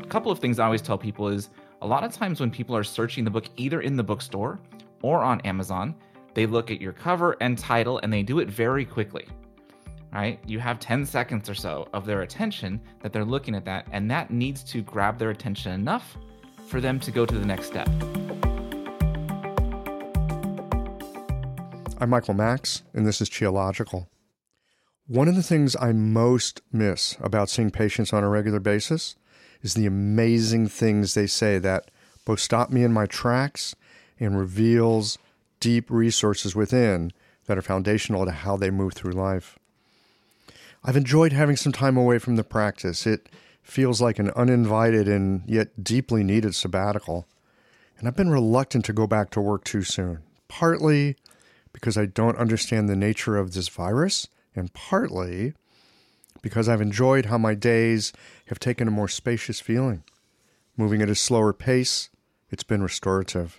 A couple of things I always tell people is a lot of times when people are searching the book either in the bookstore or on Amazon, they look at your cover and title and they do it very quickly. Right? You have 10 seconds or so of their attention that they're looking at that, and that needs to grab their attention enough for them to go to the next step. I'm Michael Max, and this is Qiological. One of the things I most miss about seeing patients on a regular basis is the amazing things they say that both stop me in my tracks and reveals deep resources within that are foundational to how they move through life. I've enjoyed having some time away from the practice. It feels like an uninvited and yet deeply needed sabbatical. And I've been reluctant to go back to work too soon, partly because I don't understand the nature of this virus, and partly because I've enjoyed how my days have taken a more spacious feeling. Moving at a slower pace, it's been restorative.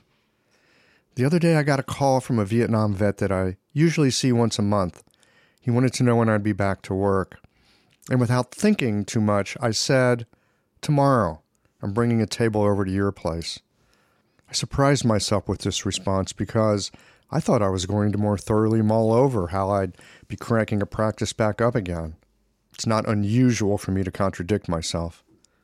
The other day I got a call from a Vietnam vet that I usually see once a month. He wanted to know when I'd be back to work. And without thinking too much, I said, "Tomorrow, I'm bringing a table over to your place." I surprised myself with this response because I thought I was going to more thoroughly mull over how I'd be cranking a practice back up again. It's not unusual for me to contradict myself.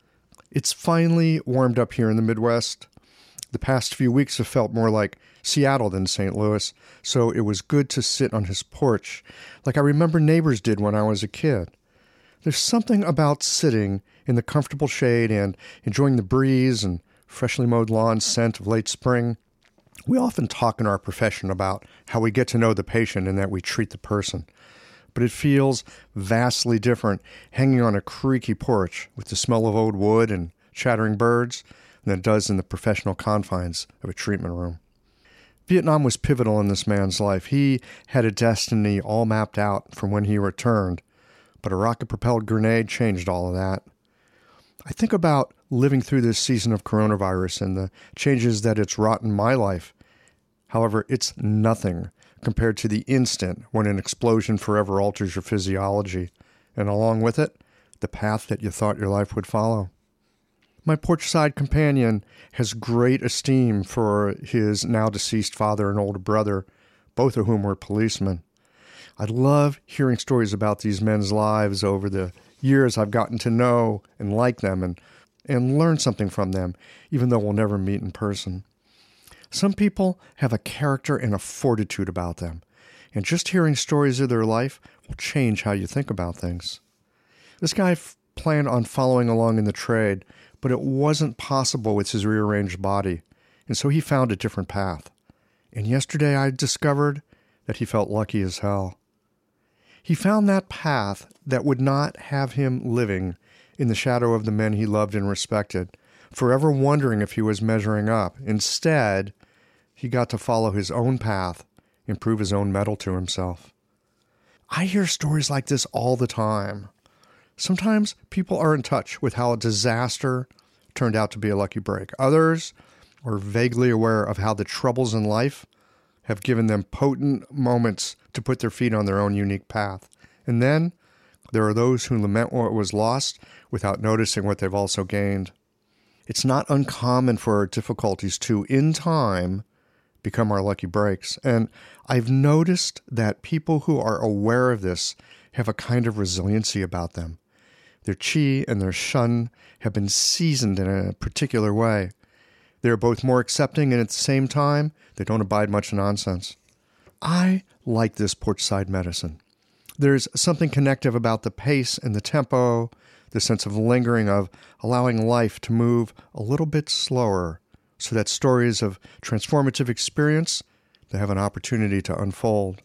It's finally warmed up here in the Midwest. The past few weeks have felt more like Seattle than St. Louis, so it was good to sit on his porch, like I remember neighbors did when I was a kid. There's something about sitting in the comfortable shade and enjoying the breeze and freshly mowed lawn scent of late spring. We often talk in our profession about how we get to know the patient and that we treat the person. But it feels vastly different hanging on a creaky porch with the smell of old wood and chattering birds than it does in the professional confines of a treatment room. Vietnam was pivotal in this man's life. He had a destiny all mapped out from when he returned, but a rocket-propelled grenade changed all of that. I think about living through this season of coronavirus and the changes that it's wrought in my life. However, it's nothing compared to the instant when an explosion forever alters your physiology, and along with it, the path that you thought your life would follow. My porchside companion has great esteem for his now-deceased father and older brother, both of whom were policemen. I love hearing stories about these men's lives over the years. I've gotten to know and like them and learn something from them, even though we'll never meet in person. Some people have a character and a fortitude about them, and just hearing stories of their life will change how you think about things. This guy planned on following along in the trade, but it wasn't possible with his rearranged body, and so he found a different path. And yesterday I discovered that he felt lucky as hell. He found that path that would not have him living in the shadow of the men he loved and respected, forever wondering if he was measuring up. Instead, he got to follow his own path and prove his own mettle to himself. I hear stories like this all the time. Sometimes people are in touch with how a disaster turned out to be a lucky break. Others are vaguely aware of how the troubles in life have given them potent moments to put their feet on their own unique path. And then there are those who lament what was lost without noticing what they've also gained. It's not uncommon for our difficulties to, in time, become our lucky breaks. And I've noticed that people who are aware of this have a kind of resiliency about them. Their qi and their shun have been seasoned in a particular way. They're both more accepting and at the same time, they don't abide much nonsense. I like this porchside medicine. There's something connective about the pace and the tempo, the sense of lingering, of allowing life to move a little bit slower so that stories of transformative experience, they have an opportunity to unfold.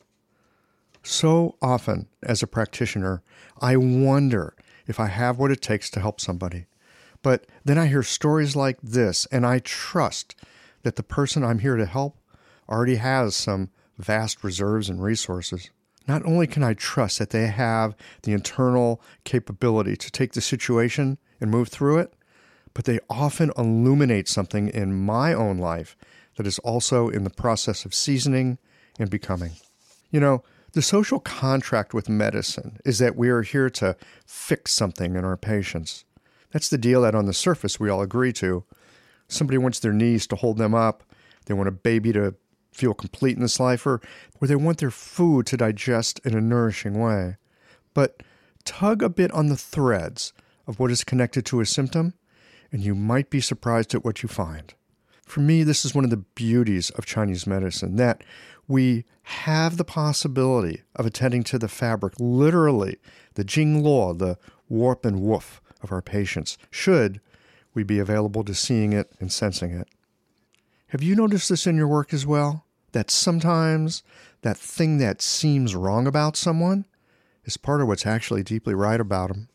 So often, as a practitioner, I wonder if I have what it takes to help somebody. But then I hear stories like this, and I trust that the person I'm here to help already has some vast reserves and resources. Not only can I trust that they have the internal capability to take the situation and move through it, but they often illuminate something in my own life that is also in the process of seasoning and becoming. You know, the social contract with medicine is that we are here to fix something in our patients. That's the deal that on the surface we all agree to. Somebody wants their knees to hold them up. They want a baby to feel complete in this life, or they want their food to digest in a nourishing way. But tug a bit on the threads of what is connected to a symptom, and you might be surprised at what you find. For me, this is one of the beauties of Chinese medicine, that we have the possibility of attending to the fabric, literally, the Jing Luo, the warp and woof of our patients, should we be available to seeing it and sensing it. Have you noticed this in your work as well? That sometimes that thing that seems wrong about someone is part of what's actually deeply right about them.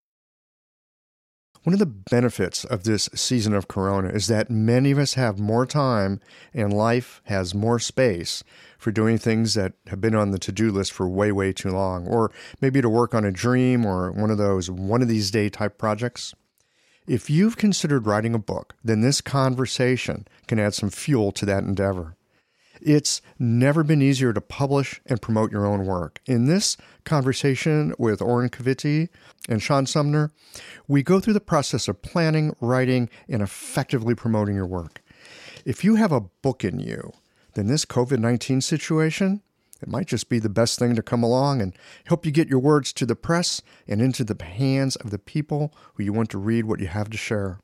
One of the benefits of this season of Corona is that many of us have more time and life has more space for doing things that have been on the to-do list for way, way too long, or maybe to work on a dream or one of these day type projects. If you've considered writing a book, then this conversation can add some fuel to that endeavor. It's never been easier to publish and promote your own work. In this conversation with Oren Kaviti and Sean Sumner, we go through the process of planning, writing, and effectively promoting your work. If you have a book in you, then this COVID-19 situation, it might just be the best thing to come along and help you get your words to the press and into the hands of the people who you want to read what you have to share.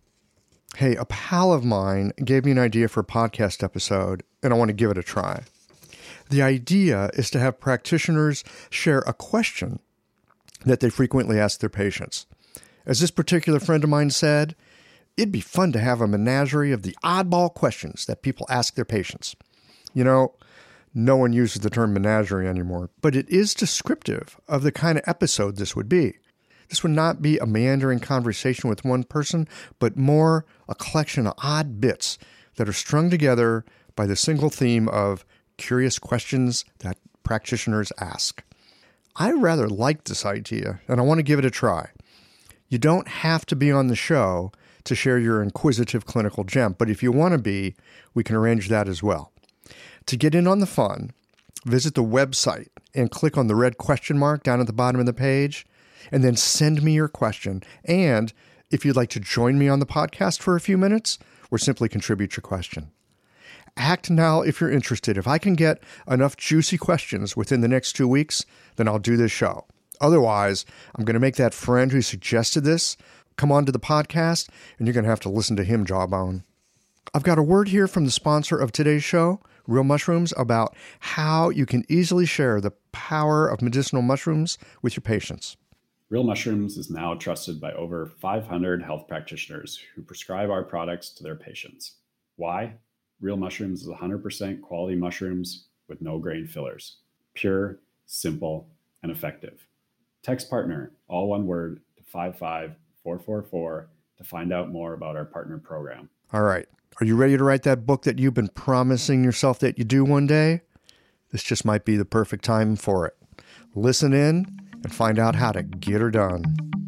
Hey, a pal of mine gave me an idea for a podcast episode, and I want to give it a try. The idea is to have practitioners share a question that they frequently ask their patients. As this particular friend of mine said, it'd be fun to have a menagerie of the oddball questions that people ask their patients. You know, no one uses the term menagerie anymore, but it is descriptive of the kind of episode this would be. This would not be a meandering conversation with one person, but more a collection of odd bits that are strung together by the single theme of curious questions that practitioners ask. I rather like this idea, and I want to give it a try. You don't have to be on the show to share your inquisitive clinical gem, but if you want to be, we can arrange that as well. To get in on the fun, visit the website and click on the red question mark down at the bottom of the page, and then send me your question. And if you'd like to join me on the podcast for a few minutes, or simply contribute your question. Act now if you're interested. If I can get enough juicy questions within the next 2 weeks, then I'll do this show. Otherwise, I'm going to make that friend who suggested this come on to the podcast, and you're going to have to listen to him jawbone. I've got a word here from the sponsor of today's show, Real Mushrooms, about how you can easily share the power of medicinal mushrooms with your patients. Real Mushrooms is now trusted by over 500 health practitioners who prescribe our products to their patients. Why? Real Mushrooms is 100% quality mushrooms with no grain fillers. Pure, simple, and effective. Text partner, all one word, to 55444 to find out more about our partner program. All right. Are you ready to write that book that you've been promising yourself that you do one day? This just might be the perfect time for it. Listen in and find out how to get her done.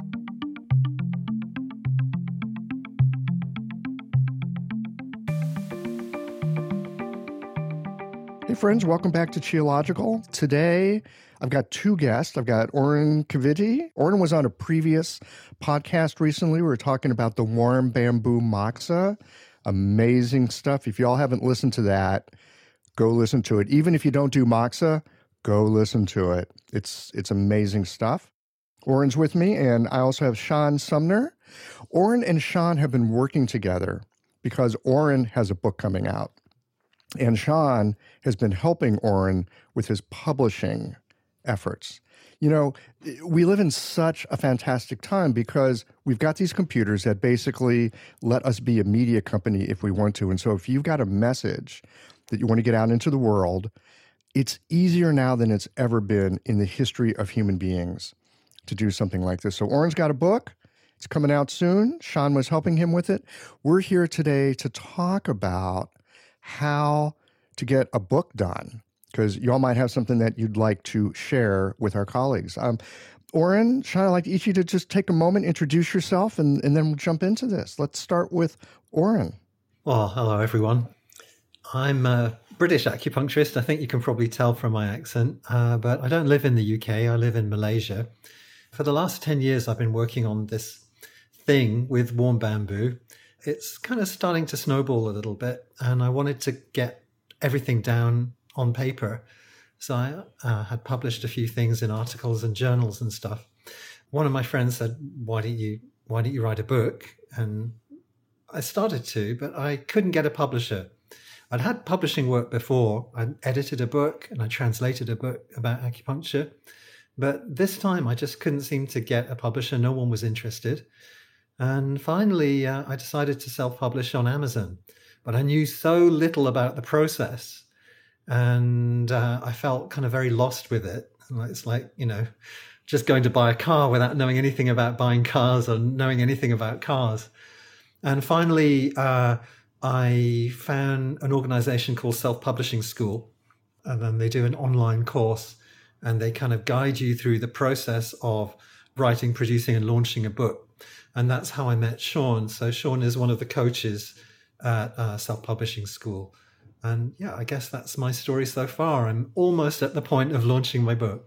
Hey friends, welcome back to Qiological. Today, I've got two guests. I've got Oren Kaviti. Oren was on a previous podcast recently. We were talking about the warm bamboo moxa. Amazing stuff. If y'all haven't listened to that, go listen to it. Even if you don't do moxa, go listen to it. It's amazing stuff. Oren's with me, and I also have Sean Sumner. Oren and Sean have been working together because Oren has a book coming out. And Sean has been helping Oren with his publishing efforts. You know, we live in such a fantastic time because we've got these computers that basically let us be a media company if we want to. And so if you've got a message that you want to get out into the world, it's easier now than it's ever been in the history of human beings to do something like this. So Oren's got a book. It's coming out soon. Sean was helping him with it. We're here today to talk about how to get a book done, because y'all might have something that you'd like to share with our colleagues. Oren, Sean, I'd like each of you to just take a moment, introduce yourself, and then we'll jump into this. Let's start with Oren. Well, hello, everyone. I'm a British acupuncturist. I think you can probably tell from my accent, but I don't live in the UK. I live in Malaysia. For the last 10 years, I've been working on this thing with Warm Bamboo, it's kind of starting to snowball a little bit, and I wanted to get everything down on paper. So I had published a few things in articles and journals and stuff. One of my friends said, why don't you write a book? And I started to, but I couldn't get a publisher. I'd had publishing work before. I'd edited a book and I translated a book about acupuncture. But this time I just couldn't seem to get a publisher. No one was interested. And finally, I decided to self-publish on Amazon. But I knew so little about the process. And I felt kind of very lost with it. It's like, just going to buy a car without knowing anything about buying cars or knowing anything about cars. And finally, I found an organization called Self-Publishing School. And then they do an online course and they kind of guide you through the process of writing, producing, and launching a book. And that's how I met Sean. So Sean is one of the coaches at Self-Publishing School. And yeah, I guess that's my story so far. I'm almost at the point of launching my book.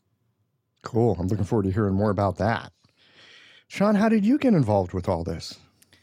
Cool. I'm looking forward to hearing more about that. Sean, how did you get involved with all this?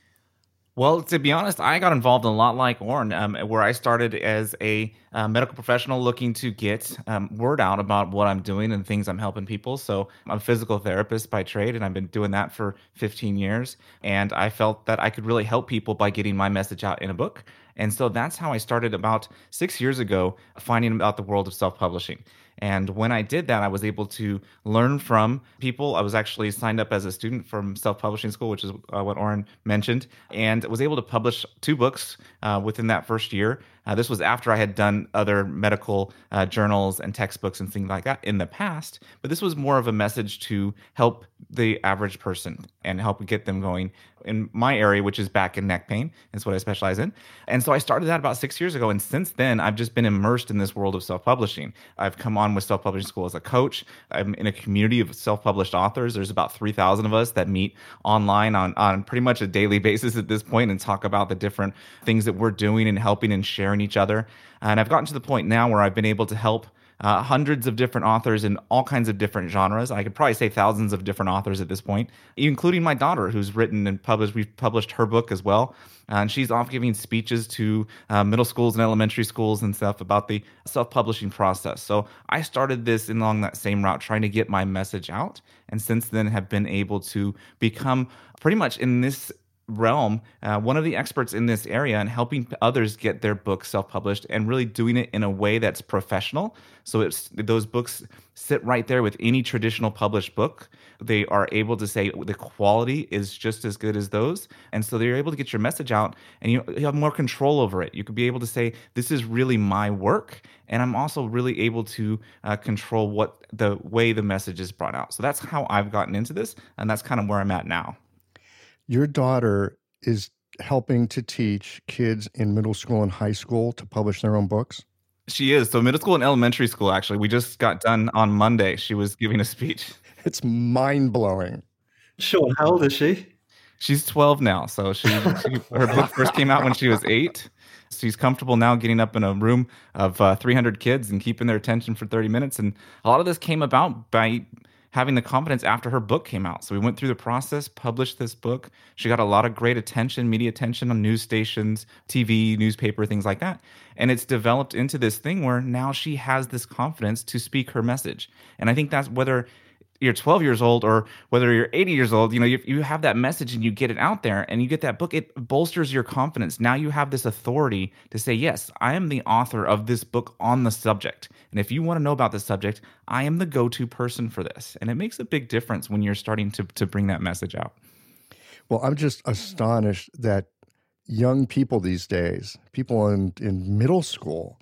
Well, to be honest, I got involved a lot like Oren, where I started as a medical professional looking to get word out about what I'm doing and things I'm helping people. So I'm a physical therapist by trade, and I've been doing that for 15 years. And I felt that I could really help people by getting my message out in a book. And so that's how I started about 6 years ago, finding about the world of self-publishing. And when I did that, I was able to learn from people. I was actually signed up as a student from Self-Publishing School, which is what Oren mentioned, and was able to publish 2 books within that first year. This was after I had done other medical journals and textbooks and things like that in the past, but this was more of a message to help the average person and help get them going in my area, which is back and neck pain. That's what I specialize in. And so I started that about 6 years ago. And since then, I've just been immersed in this world of self-publishing. I've come on with Self-Publishing School as a coach. I'm in a community of self-published authors. There's about 3,000 of us that meet online on pretty much a daily basis at this point and talk about the different things that we're doing and helping and sharing each other. And I've gotten to the point now where I've been able to help hundreds of different authors in all kinds of different genres. I could probably say thousands of different authors at this point, including my daughter, who's written and published. We've published her book as well. And she's off giving speeches to middle schools and elementary schools and stuff about the self-publishing process. So I started this along that same route, trying to get my message out. And since then have been able to become pretty much in this realm, one of the experts in this area and helping others get their books self-published and really doing it in a way that's professional. So those books sit right there with any traditional published book. They are able to say the quality is just as good as those. And so they're able to get your message out and you have more control over it. You could be able to say, this is really my work. And I'm also really able to control what the way the message is brought out. So that's how I've gotten into this. And that's kind of where I'm at now. Your daughter is helping to teach kids in middle school and high school to publish their own books? She is. So middle school and elementary school, actually. We just got done on Monday. She was giving a speech. It's mind-blowing. Sean, how old is she? She's 12 now. So her book first came out when she was 8. She's comfortable now getting up in a room of 300 kids and keeping their attention for 30 minutes. And a lot of this came about by having the confidence after her book came out. So we went through the process, published this book. She got a lot of great attention, media attention on news stations, TV, newspaper, things like that. And it's developed into this thing where now she has this confidence to speak her message. And I think that's whether you're 12 years old or whether you're 80 years old, you have that message and you get it out there and you get that book, it bolsters your confidence. Now you have this authority to say, yes, I am the author of this book on the subject. And if you want to know about the subject, I am the go-to person for this. And it makes a big difference when you're starting to bring that message out. Well, I'm just astonished that young people these days, people in middle school,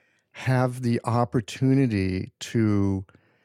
have the opportunity to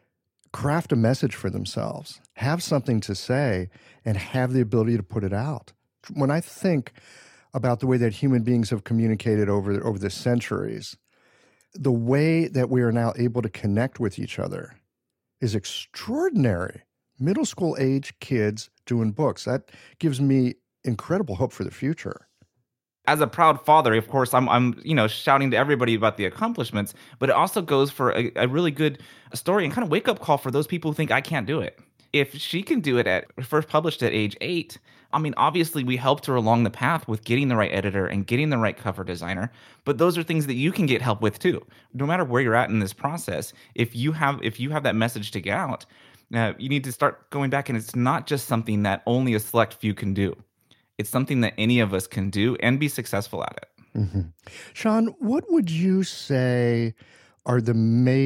craft a message for themselves, have something to say, and have the ability to put it out. When I think about the way that human beings have communicated over the centuries, the way that we are now able to connect with each other is extraordinary. Middle school age kids doing books, that gives me incredible hope for the future. As a proud father, of course, I'm shouting to everybody about the accomplishments, but it also goes for a really good story and kind of wake up call for those people who think I can't do it. If she can do it first published at age 8, I mean, obviously we helped her along the path with getting the right editor and getting the right cover designer, but those are things that you can get help with too. No matter where you're at in this process, if you have that message to get out, you need to start going back, and it's not just something that only a select few can do. It's something that any of us can do and be successful at it. Mm-hmm. Sean, what would you say are the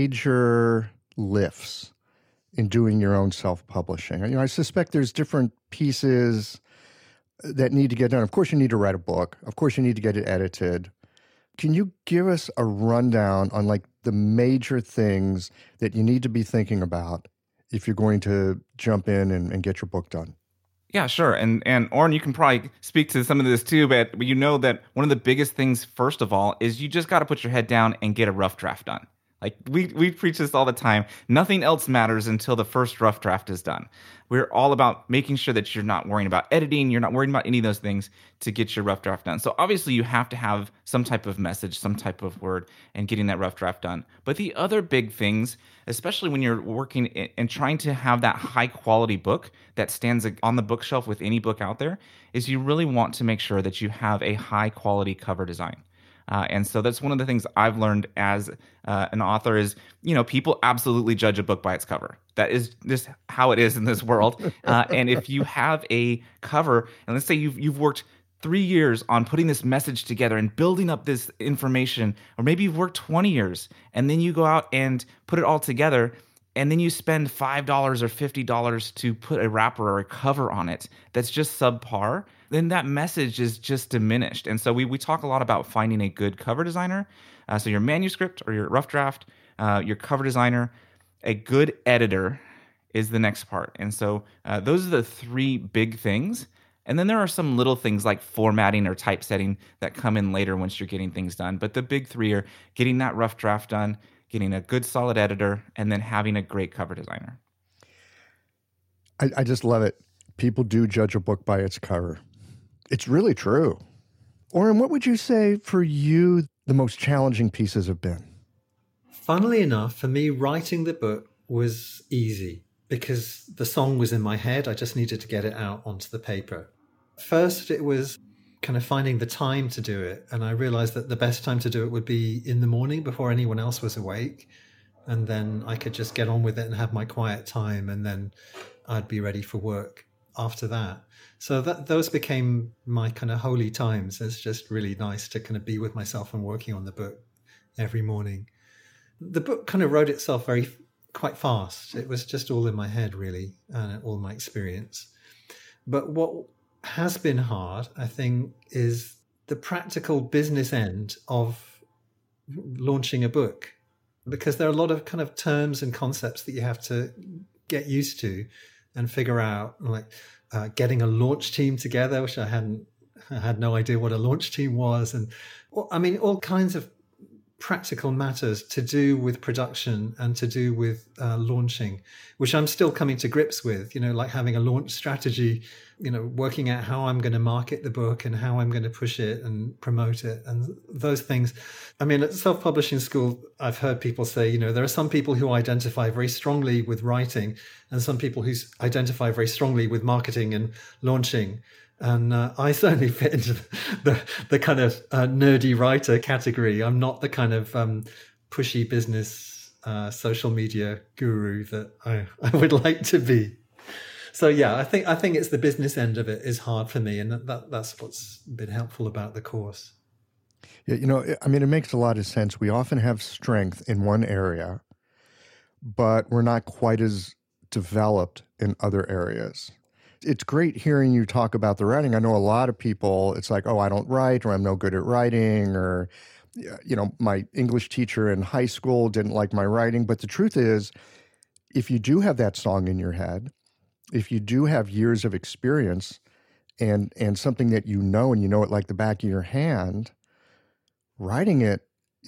major lifts in doing your own self-publishing? I suspect there's different pieces that need to get done. Of course, you need to write a book. Of course, you need to get it edited. Can you give us a rundown on like the major things that you need to be thinking about if you're going to jump in and get your book done? Yeah, sure. And Oren, you can probably speak to some of this too, but you know that one of the biggest things, first of all, is you just got to put your head down and get a rough draft done. Like we preach this all the time. Nothing else matters until the first rough draft is done. We're all about making sure that you're not worrying about editing. You're not worrying about any of those things to get your rough draft done. So obviously you have to have some type of message, some type of word, and getting that rough draft done. But the other big things, especially when you're working and trying to have that high quality book that stands on the bookshelf with any book out there, is you really want to make sure that you have a high quality cover design. And so that's one of the things I've learned as an author is, people absolutely judge a book by its cover. That is just how it is in this world. And if you have a cover, and let's say you've worked 3 years on putting this message together and building up this information, or maybe you've worked 20 years, and then you go out and put it all together, and then you spend $5 or $50 to put a wrapper or a cover on it that's just subpar, then that message is just diminished. And so we talk a lot about finding a good cover designer. So your manuscript or your rough draft, your cover designer, a good editor is the next part. And so those are the three big things. And then there are some little things like formatting or typesetting that come in later once you're getting things done. But the big three are getting that rough draft done, getting a good solid editor, and then having a great cover designer. I just love it. People do judge a book by its cover. It's really true. Oren, what would you say for you the most challenging pieces have been? Funnily enough, for me, writing the book was easy because the song was in my head. I just needed to get it out onto the paper. First, it was kind of finding the time to do it. And I realized that the best time to do it would be in the morning before anyone else was awake. And then I could just get on with it and have my quiet time. And then I'd be ready for work after that. So those became my kind of holy times. It's just really nice to kind of be with myself and working on the book every morning. The book kind of wrote itself quite fast. It was just all in my head, really, and all my experience. But what has been hard, I think, is the practical business end of launching a book, because there are a lot of kind of terms and concepts that you have to get used to and figure out, like getting a launch team together, which I had no idea what a launch team was. And all kinds of practical matters to do with production and to do with launching, which I'm still coming to grips with, like having a launch strategy, working out how I'm going to market the book and how I'm going to push it and promote it and those things. I mean, at self-publishing school, I've heard people say, there are some people who identify very strongly with writing and some people who identify very strongly with marketing and launching. And I certainly fit into the kind of nerdy writer category. I'm not the kind of pushy business social media guru that I would like to be. So yeah, I think it's the business end of it is hard for me, and that's what's been helpful about the course. Yeah, it makes a lot of sense. We often have strength in one area, but we're not quite as developed in other areas. It's great hearing you talk about the writing. I know a lot of people, it's like, oh, I don't write, or I'm no good at writing, or, my English teacher in high school didn't like my writing. But the truth is, if you do have that song in your head, if you do have years of experience and something that and you know it like the back of your hand, writing it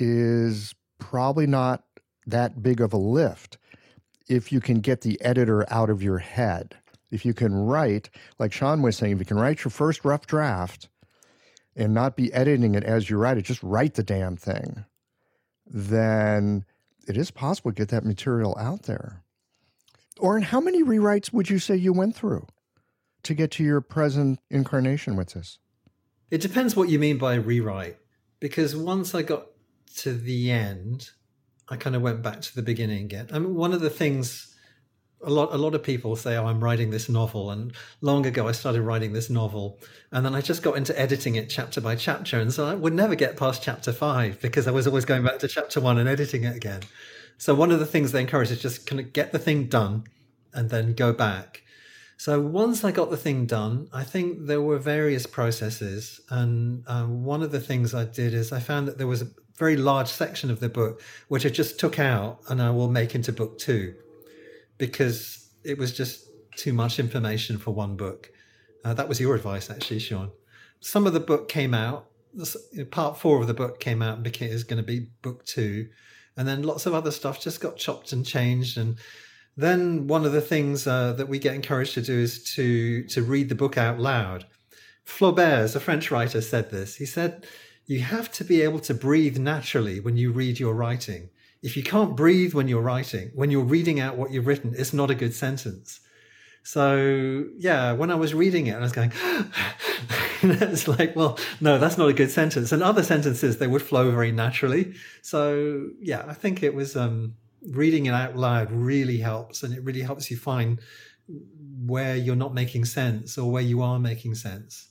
is probably not that big of a lift if you can get the editor out of your head. If you can write, like Sean was saying, if you can write your first rough draft and not be editing it as you write it, just write the damn thing, then it is possible to get that material out there. Oren, how many rewrites would you say you went through? to get to your present incarnation with this? It depends what you mean by rewrite, because once I got to the end, I kind of went back to the beginning again. I mean, one of the things a lot of people say, oh, I'm writing this novel. And long ago, I started writing this novel. And then I just got into editing it chapter by chapter. And so I would never get past chapter 5 because I was always going back to chapter 1 and editing it again. So one of the things they encourage is just kind of get the thing done and then go back. So once I got the thing done, I think there were various processes. And one of the things I did is I found that there was a very large section of the book which I just took out and I will make into book 2 because it was just too much information for one book. That was your advice, actually, Sean. Some of the book came out. Part 4 of the book came out and is going to be book 2. And then lots of other stuff just got chopped and changed. And then one of the things that we get encouraged to do is to read the book out loud. Flaubert, as a French writer, said this. He said, you have to be able to breathe naturally when you read your writing. If you can't breathe when you're writing, when you're reading out what you've written, it's not a good sentence. So, yeah, when I was reading it, I was going, it's like, well, no, that's not a good sentence. And other sentences, they would flow very naturally. So, yeah, I think it was reading it out loud really helps. And it really helps you find where you're not making sense or where you are making sense.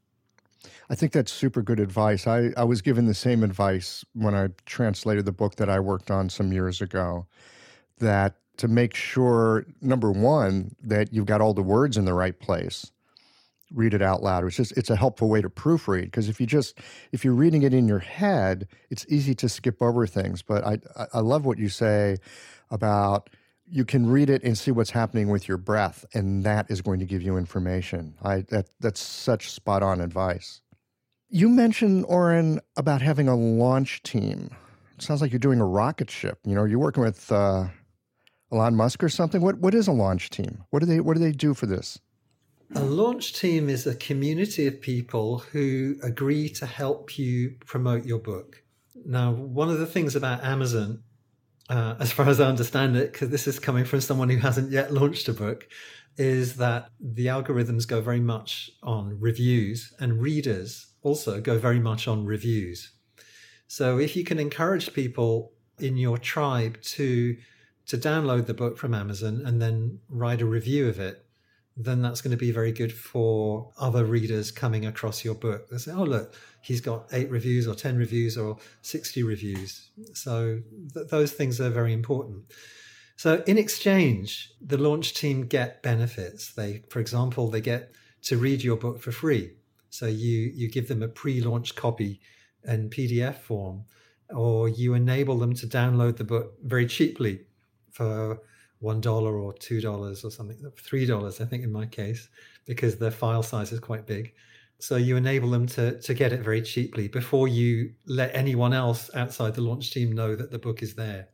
I think that's super good advice. I was given the same advice when I translated the book that I worked on some years ago, that to make sure, number one, that you've got all the words in the right place, read it out loud. It's a helpful way to proofread, because if you're reading it in your head, it's easy to skip over things. But I love what you say about you can read it and see what's happening with your breath, and that is going to give you information. That's such spot on advice. You mentioned, Oren, about having a launch team. It sounds like you're doing a rocket ship. You're working with Elon Musk or something. What is a launch team? What do they do for this? A launch team is a community of people who agree to help you promote your book. Now, one of the things about Amazon, as far as I understand it, because this is coming from someone who hasn't yet launched a book, is that the algorithms go very much on reviews, and readers also go very much on reviews. So if you can encourage people in your tribe to download the book from Amazon and then write a review of it, then that's going to be very good for other readers coming across your book. They say, oh, look, he's got 8 reviews or 10 reviews or 60 reviews. So those things are very important. So in exchange, the launch team get benefits. For example, they get to read your book for free. So you give them a pre-launch copy in PDF form, or you enable them to download the book very cheaply for $1 or $2 or something, $3, I think in my case, because the file size is quite big. So you enable them to get it very cheaply before you let anyone else outside the launch team know that the book is there.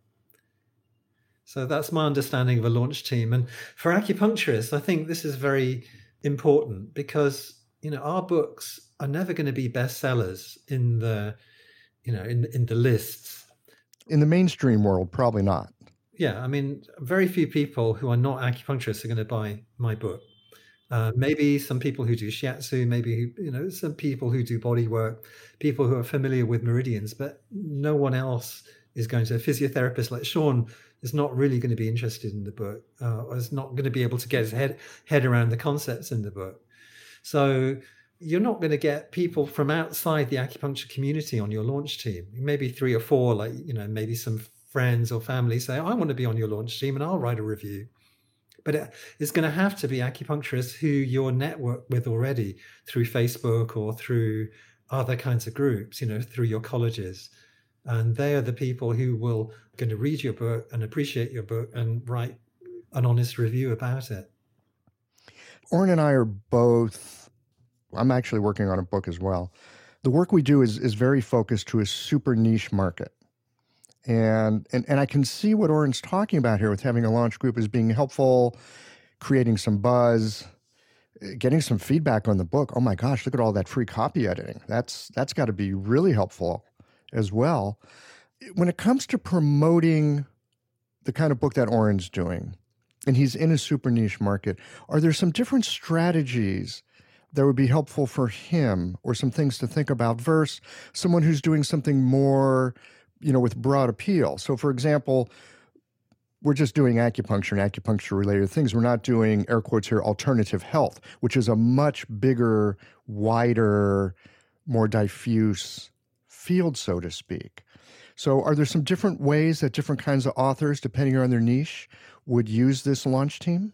So that's my understanding of a launch team. And for acupuncturists, I think this is very important because, our books are never going to be bestsellers in the lists. In the mainstream world, probably not. Yeah, I mean, very few people who are not acupuncturists are going to buy my book. Maybe some people who do shiatsu, maybe some people who do body work, people who are familiar with meridians, but no one else is going to. A physiotherapist like Sean is not really going to be interested in the book, or is not going to be able to get his head around the concepts in the book. So you're not going to get people from outside the acupuncture community on your launch team. Maybe 3 or 4, maybe some friends or family say, I want to be on your launch team and I'll write a review. But it's going to have to be acupuncturists who you're networked with already through Facebook or through other kinds of groups, through your colleges. And they are the people who will going to read your book and appreciate your book and write an honest review about it. Oren and I are both, I'm actually working on a book as well. The work we do is very focused to a super niche market. And I can see what Oren's talking about here with having a launch group as being helpful, creating some buzz, getting some feedback on the book. Oh my gosh, look at all that free copy editing. That's got to be really helpful as well. When it comes to promoting the kind of book that Oren's doing, and he's in a super niche market. Are there some different strategies that would be helpful for him, or some things to think about versus someone who's doing something more, with broad appeal? So for example, we're just doing acupuncture and acupuncture related things. We're not doing, air quotes here, alternative health, which is a much bigger, wider, more diffuse field, so to speak. So are there some different ways that different kinds of authors, depending on their niche, would use this launch team?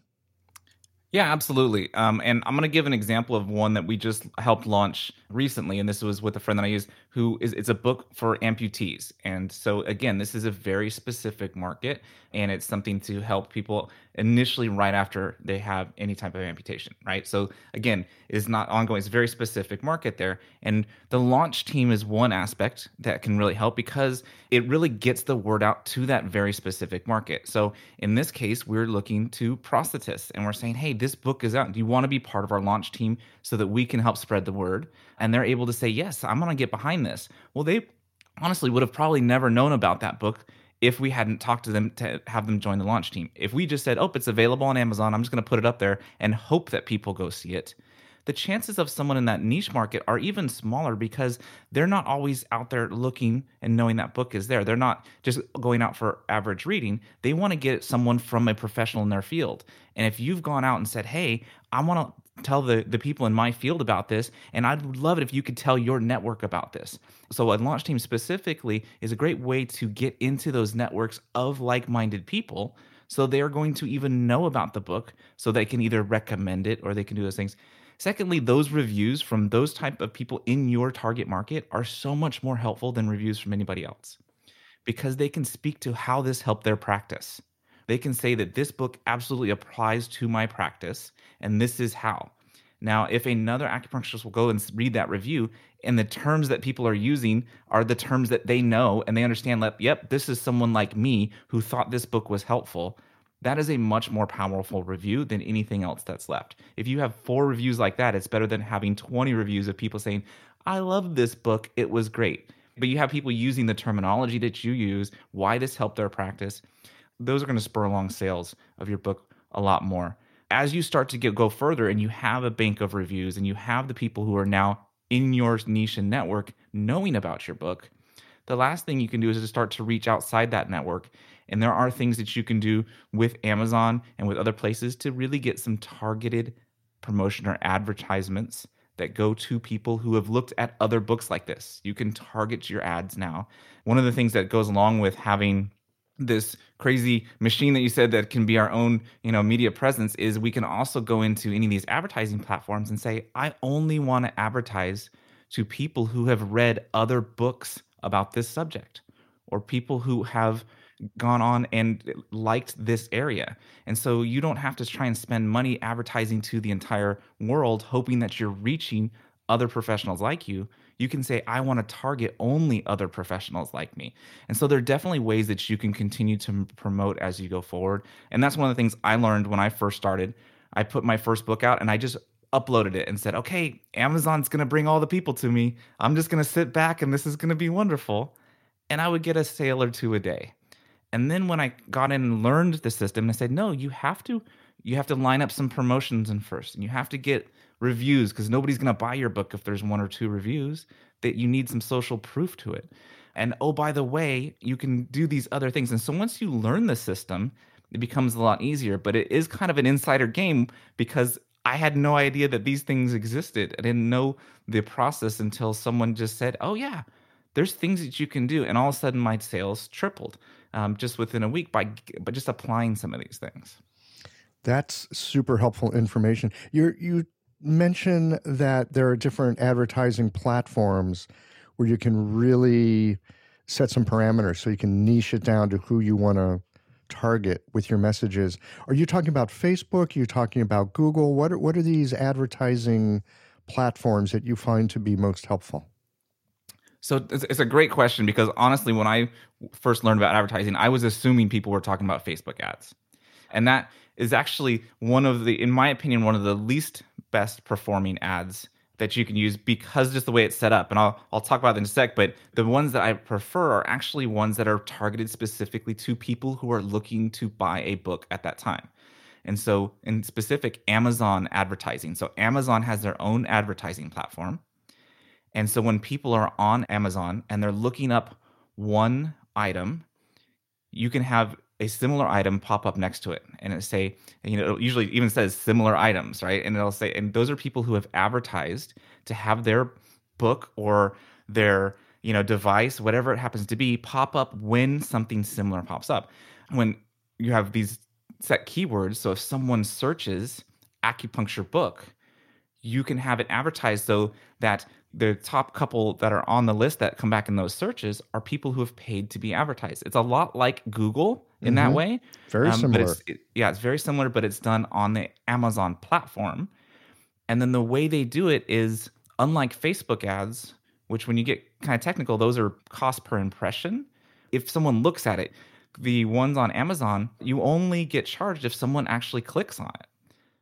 Yeah, absolutely. And I'm going to give an example of one that we just helped launch recently. And this was with a friend that I use it's a book for amputees. And so again, this is a very specific market, and it's something to help people initially right after they have any type of amputation, right? So again, it's not ongoing. It's a very specific market there. And the launch team is one aspect that can really help because it really gets the word out to that very specific market. So in this case, we're looking to prosthetists and we're saying, hey, this book is out. Do you want to be part of our launch team so that we can help spread the word? And they're able to say, yes, I'm going to get behind this. Well, they honestly would have probably never known about that book if we hadn't talked to them to have them join the launch team. If we just said, oh, it's available on Amazon, I'm just going to put it up there and hope that people go see it, the chances of someone in that niche market are even smaller because they're not always out there looking and knowing that book is there. They're not just going out for average reading. They want to get someone from a professional in their field. And if you've gone out and said, hey, I want to tell the people in my field about this, and I'd love it if you could tell your network about this. So a launch team specifically is a great way to get into those networks of like-minded people, so they're going to even know about the book, so they can either recommend it or they can do those things. Secondly, those reviews from those type of people in your target market are so much more helpful than reviews from anybody else, because they can speak to how this helped their practice. They can say that this book absolutely applies to my practice, and this is how. Now, if another acupuncturist will go and read that review, and the terms that people are using are the terms that they know, and they understand that, yep, this is someone like me who thought this book was helpful, that is a much more powerful review than anything else that's left. If you have 4 reviews like that, it's better than having 20 reviews of people saying, I love this book, it was great. But you have people using the terminology that you use, why this helped their practice. Those are going to spur along sales of your book a lot more. As you start to go further and you have a bank of reviews and you have the people who are now in your niche and network knowing about your book, the last thing you can do is to start to reach outside that network. And there are things that you can do with Amazon and with other places to really get some targeted promotion or advertisements that go to people who have looked at other books like this. You can target your ads now. One of the things that goes along with having this crazy machine that you said that can be our own, media presence is we can also go into any of these advertising platforms and say, I only want to advertise to people who have read other books about this subject, or people who have gone on and liked this area. And so you don't have to try and spend money advertising to the entire world, hoping that you're reaching other professionals like you. You can say, I want to target only other professionals like me. And so there are definitely ways that you can continue to promote as you go forward. And that's one of the things I learned when I first started. I put my first book out and I just uploaded it and said, okay, Amazon's going to bring all the people to me. I'm just going to sit back and this is going to be wonderful. And I would get a sale or 2 a day. And then when I got in and learned the system, I said, no, you have to line up some promotions in first, and you have to get reviews, because nobody's going to buy your book if there's 1 or 2 reviews. That you need some social proof to it. And oh, by the way, you can do these other things. And so once you learn the system, it becomes a lot easier. But it is kind of an insider game, because I had no idea that these things existed. I didn't know the process until someone just said, oh yeah, there's things that you can do. And all of a sudden my sales tripled just within a week by just applying some of these things. That's super helpful information. You mentioned that there are different advertising platforms where you can really set some parameters so you can niche it down to who you want to target with your messages. Are you talking about Facebook? Are you talking about Google? What are these advertising platforms that you find to be most helpful? So it's a great question, because honestly, when I first learned about advertising, I was assuming people were talking about Facebook ads. And that is actually in my opinion, one of the least best performing ads that you can use, because just the way it's set up. And I'll talk about it in a sec, but the ones that I prefer are actually ones that are targeted specifically to people who are looking to buy a book at that time. And so in specific, Amazon advertising. So Amazon has their own advertising platform. And so when people are on Amazon and they're looking up one item, you can have a similar item pop up next to it. And it say, it usually even says similar items, right? And it'll say, and those are people who have advertised to have their book or their, device, whatever it happens to be, pop up when something similar pops up. When you have these set keywords, so if someone searches acupuncture book, you can have it advertised so that the top couple that are on the list that come back in those searches are people who have paid to be advertised. It's a lot like Google in that way. Very similar. But it's very similar, but it's done on the Amazon platform. And then the way they do it is, unlike Facebook ads, which when you get kind of technical, those are cost per impression. If someone looks at it, the ones on Amazon, you only get charged if someone actually clicks on it.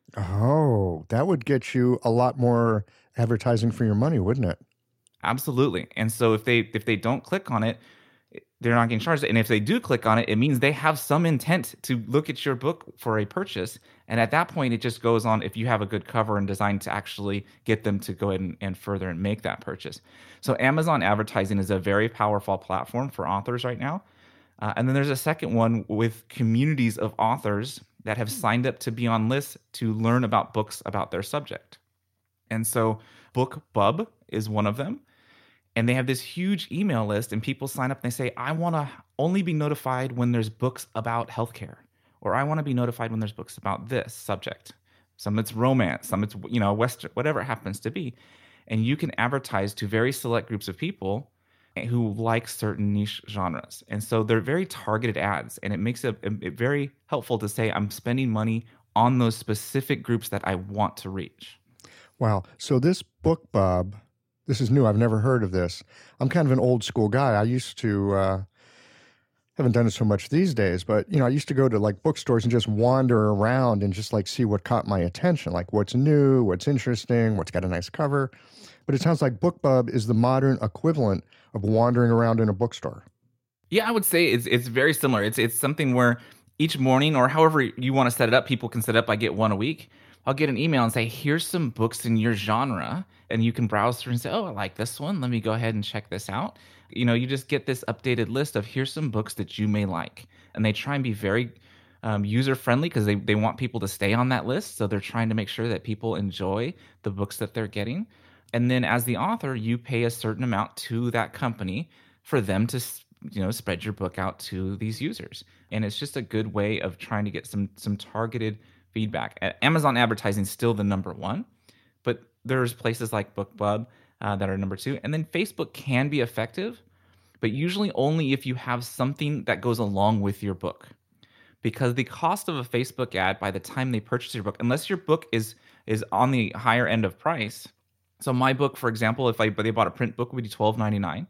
Oh, that would get you a lot more advertising for your money, wouldn't it? Absolutely. And so if they don't click on it, they're not getting charged. And if they do click on it, it means they have some intent to look at your book for a purchase. And at that point, it just goes on, if you have a good cover and design, to actually get them to go ahead and further and make that purchase. So Amazon advertising is a very powerful platform for authors right now. And then there's a second one with communities of authors that have signed up to be on lists to learn about books about their subject. And so BookBub is one of them. And they have this huge email list, and people sign up and they say, I want to only be notified when there's books about healthcare, or I want to be notified when there's books about this subject. Some it's romance, some it's, Western, whatever it happens to be. And you can advertise to very select groups of people who like certain niche genres. And so they're very targeted ads, and it makes it very helpful to say, I'm spending money on those specific groups that I want to reach. Wow. So this BookBub, this is new. I've never heard of this. I'm kind of an old school guy. I used to, haven't done it so much these days, but, I used to go to like bookstores and just wander around and just like see what caught my attention, like what's new, what's interesting, what's got a nice cover. But it sounds like BookBub is the modern equivalent of wandering around in a bookstore. Yeah, I would say it's very similar. It's something where each morning, or however you want to set it up, people can set it up. I get one a week. I'll get an email and say, here's some books in your genre. And you can browse through and say, oh, I like this one. Let me go ahead and check this out. You just get this updated list of here's some books that you may like. And they try and be very user-friendly because they want people to stay on that list. So they're trying to make sure that people enjoy the books that they're getting. And then as the author, you pay a certain amount to that company for them to spread your book out to these users. And it's just a good way of trying to get some targeted feedback. Amazon advertising is still the number one, but there's places like BookBub that are number two. And then Facebook can be effective, but usually only if you have something that goes along with your book. Because the cost of a Facebook ad by the time they purchase your book, unless your book is on the higher end of price. So my book, for example, if they bought a print book, would be $12.99.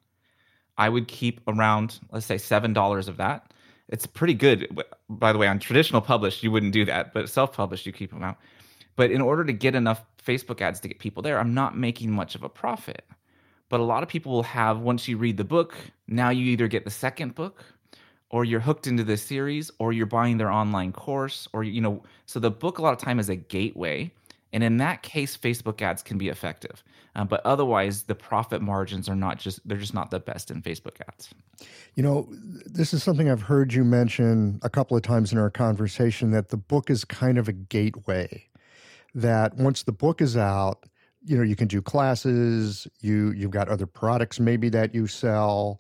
I would keep around, let's say, $7 of that. It's pretty good. By the way, on traditional published, you wouldn't do that, but self-published, you keep them out. But in order to get enough Facebook ads to get people there, I'm not making much of a profit. But a lot of people will have, once you read the book, now you either get the second book, or you're hooked into the series, or you're buying their online course, or, so the book a lot of time is a gateway. And in that case, Facebook ads can be effective. But otherwise, the profit margins they're just not the best in Facebook ads. This is something I've heard you mention a couple of times in our conversation, that the book is kind of a gateway, that once the book is out, you can do classes, you've got other products maybe that you sell.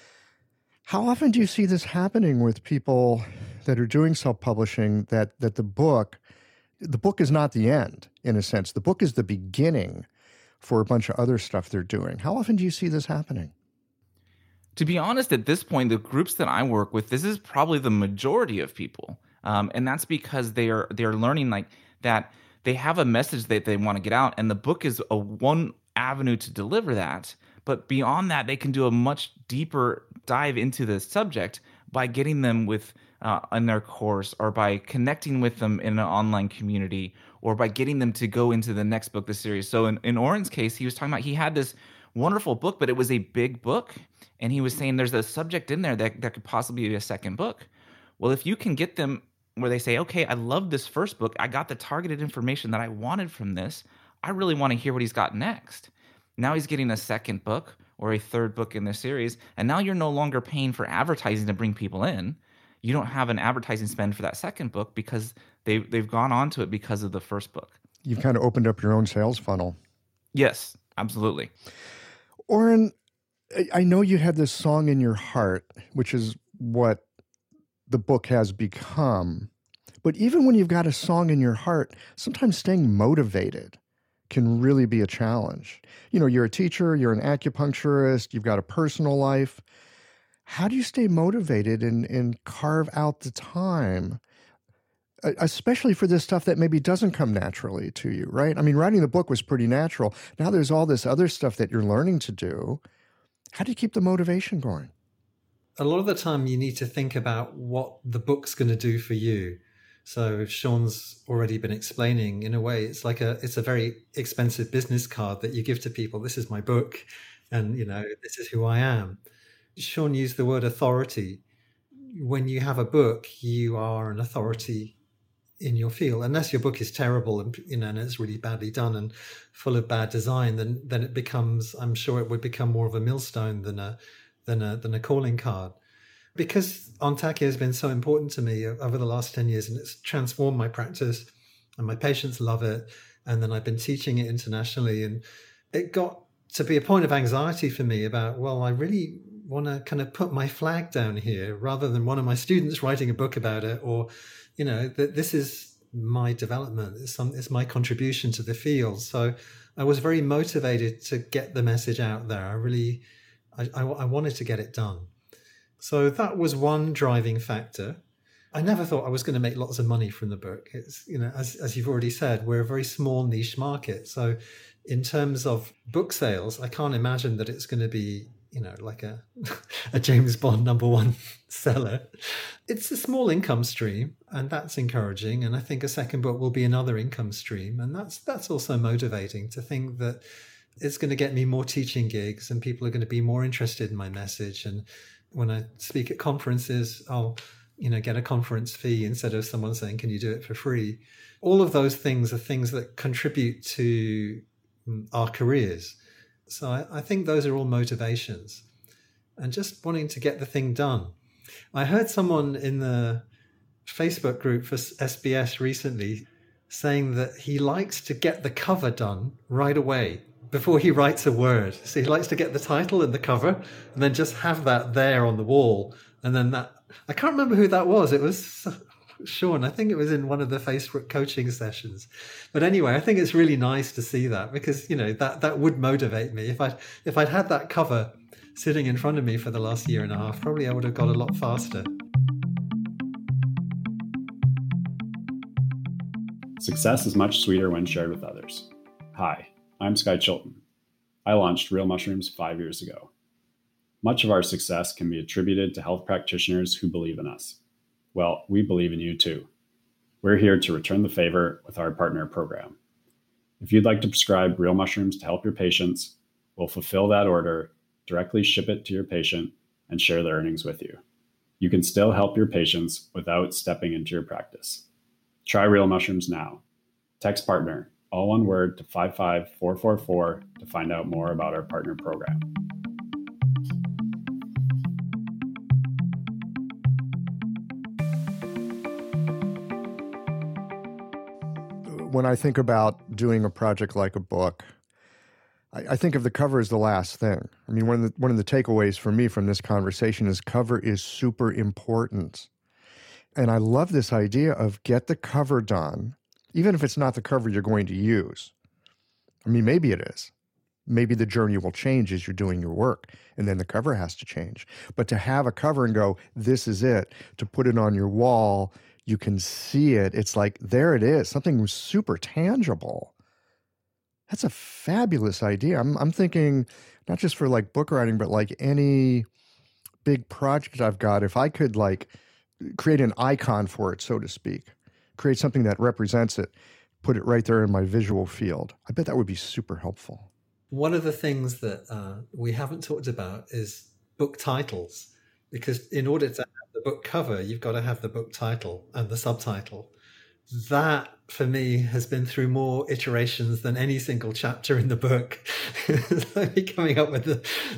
How often do you see this happening with people that are doing self-publishing, that the book is not the end, in a sense. The book is the beginning for a bunch of other stuff they're doing. How often do you see this happening? To be honest, at this point, the groups that I work with, this is probably the majority of people. And that's because they're learning like that they have a message that they want to get out, and the book is one avenue to deliver that. But beyond that, they can do a much deeper dive into the subject by getting them with in their course, or by connecting with them in an online community, or by getting them to go into the next book, the series. So in Oren's case, he was talking about, he had this wonderful book, but it was a big book. And he was saying there's a subject in there that could possibly be a second book. Well, if you can get them where they say, okay, I love this first book. I got the targeted information that I wanted from this. I really want to hear what he's got next. Now he's getting a second book or a third book in the series. And now you're no longer paying for advertising to bring people in. You don't have an advertising spend for that second book because they've gone on to it because of the first book. You've kind of opened up your own sales funnel. Yes, absolutely. Oren, I know you had this song in your heart, which is what the book has become. But even when you've got a song in your heart, sometimes staying motivated can really be a challenge. You know, you're a teacher, you're an acupuncturist, you've got a personal life. How do you stay motivated and carve out the time, especially for this stuff that maybe doesn't come naturally to you, right? I mean, writing the book was pretty natural. Now there's all this other stuff that you're learning to do. How do you keep the motivation going? A lot of the time you need to think about what the book's going to do for you. So Sean's already been explaining, in a way, it's a very expensive business card that you give to people. This is my book, and this is who I am. Sean used the word authority. When you have a book, you are an authority in your field. Unless your book is terrible and it's really badly done and full of bad design, then it becomes, I'm sure it would become more of a millstone than a calling card. Because Ontake has been so important to me over the last 10 years, and it's transformed my practice, and my patients love it. And then I've been teaching it internationally, and it got to be a point of anxiety for me about, well, I really want to kind of put my flag down here rather than one of my students writing a book about it, or, that this is my development. It's my contribution to the field. So I was very motivated to get the message out there. I wanted to get it done. So that was one driving factor. I never thought I was going to make lots of money from the book. It's, as you've already said, we're a very small niche market. So in terms of book sales, I can't imagine that it's going to be, like a James Bond #1 seller. It's a small income stream, and that's encouraging. And I think a second book will be another income stream. And that's also motivating to think that it's going to get me more teaching gigs, and people are going to be more interested in my message. And when I speak at conferences, I'll, get a conference fee instead of someone saying, can you do it for free? All of those things are things that contribute to our careers. So I think those are all motivations, and just wanting to get the thing done. I heard someone in the Facebook group for SBS recently saying that he likes to get the cover done right away before he writes a word. So he likes to get the title and the cover and then just have that there on the wall. And then I can't remember who that was. It was Sean. I think it was in one of the Facebook coaching sessions. But anyway, I think it's really nice to see that, because, that would motivate me. If I'd had that cover sitting in front of me for the last year and a half, probably I would have got a lot faster. Success is much sweeter when shared with others. Hi, I'm Skye Chilton. I launched Real Mushrooms 5 years ago. Much of our success can be attributed to health practitioners who believe in us. Well, we believe in you too. We're here to return the favor with our partner program. If you'd like to prescribe Real Mushrooms to help your patients, we'll fulfill that order, directly ship it to your patient, and share the earnings with you. You can still help your patients without stepping into your practice. Try Real Mushrooms now. Text partner, all one word, to 55444 to find out more about our partner program. When I think about doing a project like a book, I think of the cover as the last thing. I mean, one of the takeaways for me from this conversation is cover is super important. And I love this idea of get the cover done, even if it's not the cover you're going to use. I mean, maybe it is. Maybe the journey will change as you're doing your work, and then the cover has to change. But to have a cover and go, this is it, to put it on your wall, you can see it. It's like, there it is, something super tangible. That's a fabulous idea. I'm thinking not just for like book writing, but like any big project I've got, if I could like create an icon for it, so to speak, create something that represents it, put it right there in my visual field, I bet that would be super helpful. One of the things that we haven't talked about is book titles, because in order to have the book cover, you've got to have the book title and the subtitle. That, for me, has been through more iterations than any single chapter in the book. Coming up with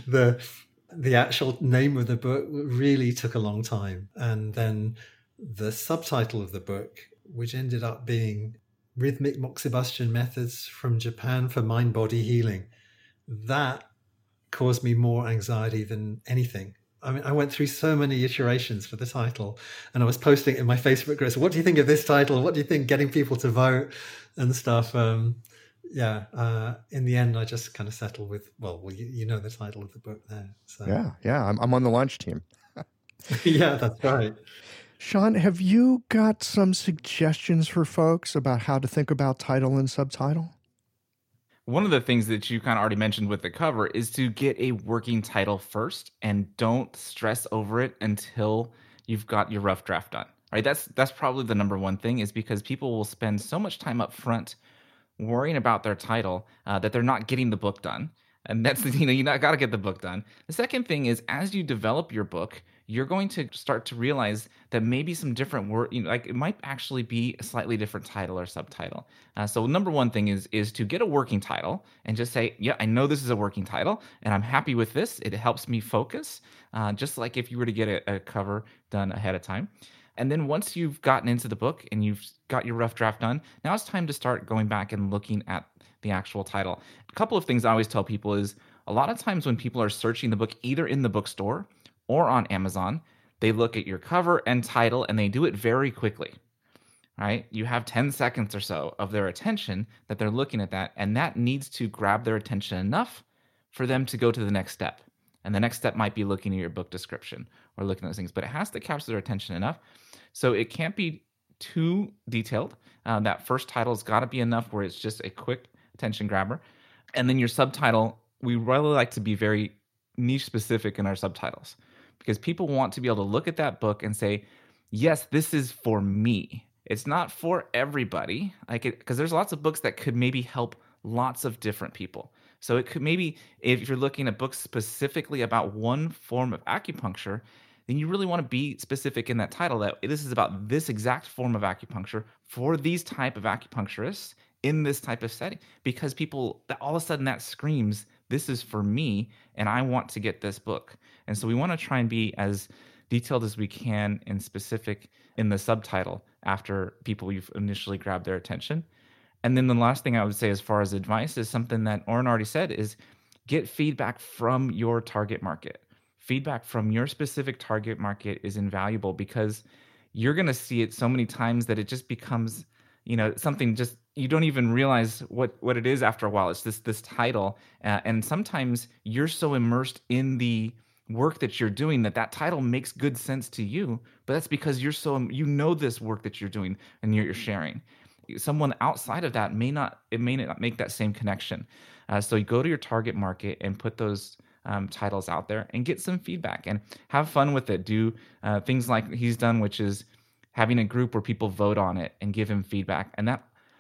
the actual name of the book really took a long time. And then the subtitle of the book, which ended up being Rhythmic Moxibustion Methods from Japan for Mind-Body Healing, that caused me more anxiety than anything. I mean, I went through so many iterations for the title, and I was posting in my Facebook groups, what do you think of this title? What do you think? Getting people to vote and stuff. In the end, I just kind of settled with, you know the title of the book there. So. Yeah. I'm on the launch team. Yeah, that's right. Sean, have you got some suggestions for folks about how to think about title and subtitle? One of the things that you kind of already mentioned with the cover is to get a working title first and don't stress over it until you've got your rough draft done. Right? That's probably the number one thing, is because people will spend so much time up front worrying about their title that they're not getting the book done. And that's, you got to get the book done. The second thing is, as you develop your book, you're going to start to realize that maybe some different word, like it might actually be a slightly different title or subtitle. So number one thing is to get a working title and just say, yeah, I know this is a working title and I'm happy with this. It helps me focus, just like if you were to get a cover done ahead of time. And then once you've gotten into the book and you've got your rough draft done, now it's time to start going back and looking at the actual title. A couple of things I always tell people is, a lot of times when people are searching the book either in the bookstore or on Amazon, they look at your cover and title and they do it very quickly, right? You have 10 seconds or so of their attention that they're looking at that, and that needs to grab their attention enough for them to go to the next step. And the next step might be looking at your book description or looking at those things, but it has to capture their attention enough. So it can't be too detailed. That first title's got to be enough where it's just a quick attention grabber. And then your subtitle, we really like to be very niche specific in our subtitles, because people want to be able to look at that book and say, yes, this is for me. It's not for everybody, because there's lots of books that could maybe help lots of different people. So it could maybe, if you're looking at books specifically about one form of acupuncture, then you really want to be specific in that title that this is about this exact form of acupuncture for these type of acupuncturists in this type of setting, because people, all of a sudden that screams, this is for me and I want to get this book. And so we want to try and be as detailed as we can and specific in the subtitle after you've initially grabbed their attention. And then the last thing I would say as far as advice is something that Oren already said, is get feedback from your target market. Feedback from your specific target market is invaluable, because you're going to see it so many times that it just becomes, something just, you don't even realize what it is after a while. It's this title. And sometimes you're so immersed in the work that you're doing that title makes good sense to you, but that's because you're this work that you're doing and you're sharing. Someone outside of that may not make that same connection. So you go to your target market and put those titles out there and get some feedback and have fun with it. Do things like he's done, which is having a group where people vote on it and give him feedback. And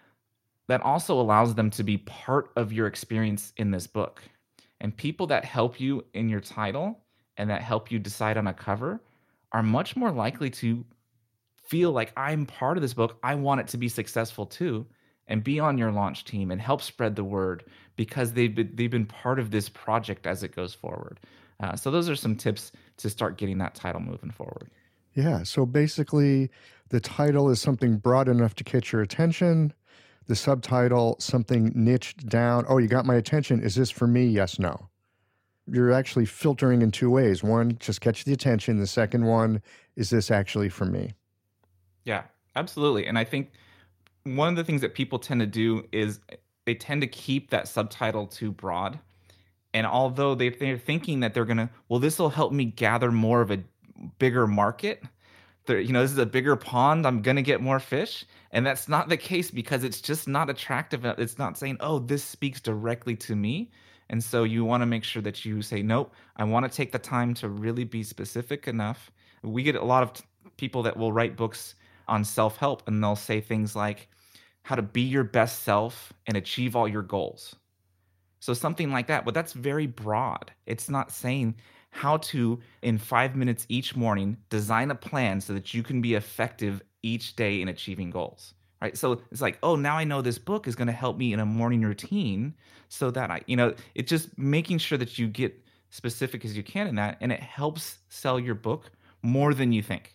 that also allows them to be part of your experience in this book. And people that help you in your title and that help you decide on a cover are much more likely to feel like, I'm part of this book, I want it to be successful too, and be on your launch team and help spread the word, because they've been part of this project as it goes forward. So those are some tips to start getting that title moving forward. Yeah, so basically the title is something broad enough to catch your attention. The subtitle, something niched down. Oh, you got my attention. Is this for me? Yes, no. You're actually filtering in two ways. One, just catch the attention. The second one, is this actually for me? Yeah, absolutely. And I think one of the things that people tend to do is they tend to keep that subtitle too broad. And although they're thinking that they're going to, this will help me gather more of a bigger market. This is a bigger pond. I'm going to get more fish. And that's not the case, because it's just not attractive. It's not saying, oh, this speaks directly to me. And so you want to make sure that you say, nope, I want to take the time to really be specific enough. We get a lot of people that will write books on self-help, and they'll say things like how to be your best self and achieve all your goals. So something like that, but that's very broad. It's not saying how to, in 5 minutes each morning, design a plan so that you can be effective each day in achieving goals. Right. So it's like, oh, now I know this book is going to help me in a morning routine so that it's just making sure that you get specific as you can in that. And it helps sell your book more than you think.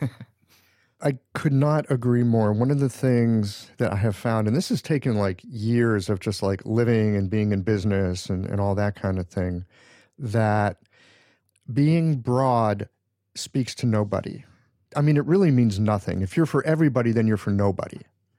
I could not agree more. One of the things that I have found, and this has taken like years of just like living and being in business and all that kind of thing, that being broad speaks to nobody. I mean, it really means nothing. If you're for everybody, then you're for nobody.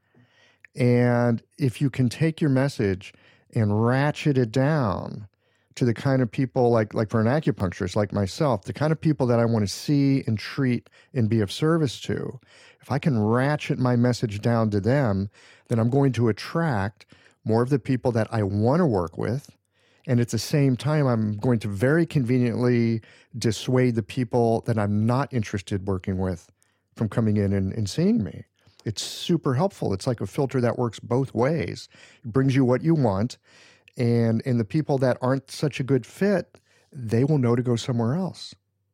And if you can take your message and ratchet it down to the kind of people like for an acupuncturist like myself, the kind of people that I want to see and treat and be of service to, if I can ratchet my message down to them, then I'm going to attract more of the people that I want to work with. And at the same time, I'm going to very conveniently dissuade the people that I'm not interested working with from coming in and seeing me. It's super helpful. It's like a filter that works both ways. It brings you what you want. And the people that aren't such a good fit, they will know to go somewhere else.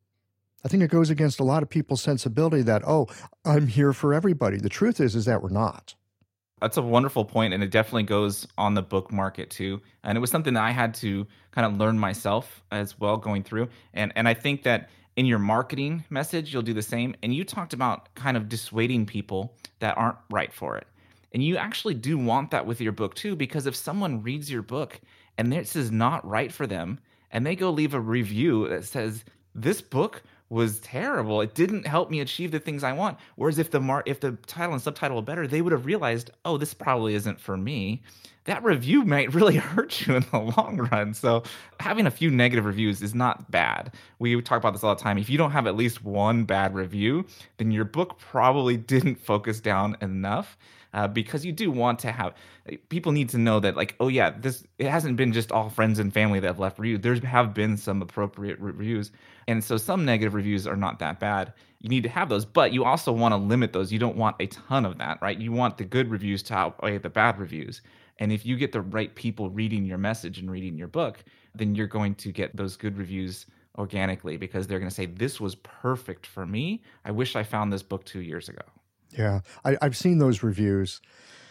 I think it goes against a lot of people's sensibility that, oh, I'm here for everybody. The truth is that we're not. That's a wonderful point, and it definitely goes on the book market too. And it was something that I had to kind of learn myself as well going through. And I think that in your marketing message, you'll do the same. And you talked about kind of dissuading people that aren't right for it. And you actually do want that with your book too, because if someone reads your book and this is not right for them, and they go leave a review that says, this book was terrible, it didn't help me achieve the things I want. Whereas if the title and subtitle were better, they would have realized, oh, this probably isn't for me. That review might really hurt you in the long run. So having a few negative reviews is not bad. We talk about this all the time. If you don't have at least one bad review, then your book probably didn't focus down enough. Because you do want to have people need to know that, like, oh yeah, it hasn't been just all friends and family that have left reviews. There have been some appropriate reviews, and so some negative reviews are not that bad. You need to have those, but you also want to limit those. You don't want a ton of that, right? You want the good reviews to outweigh the bad reviews. And if you get the right people reading your message and reading your book, then you're going to get those good reviews organically, because they're going to say, this was perfect for me. I wish I found this book 2 years ago. Yeah, I've seen those reviews.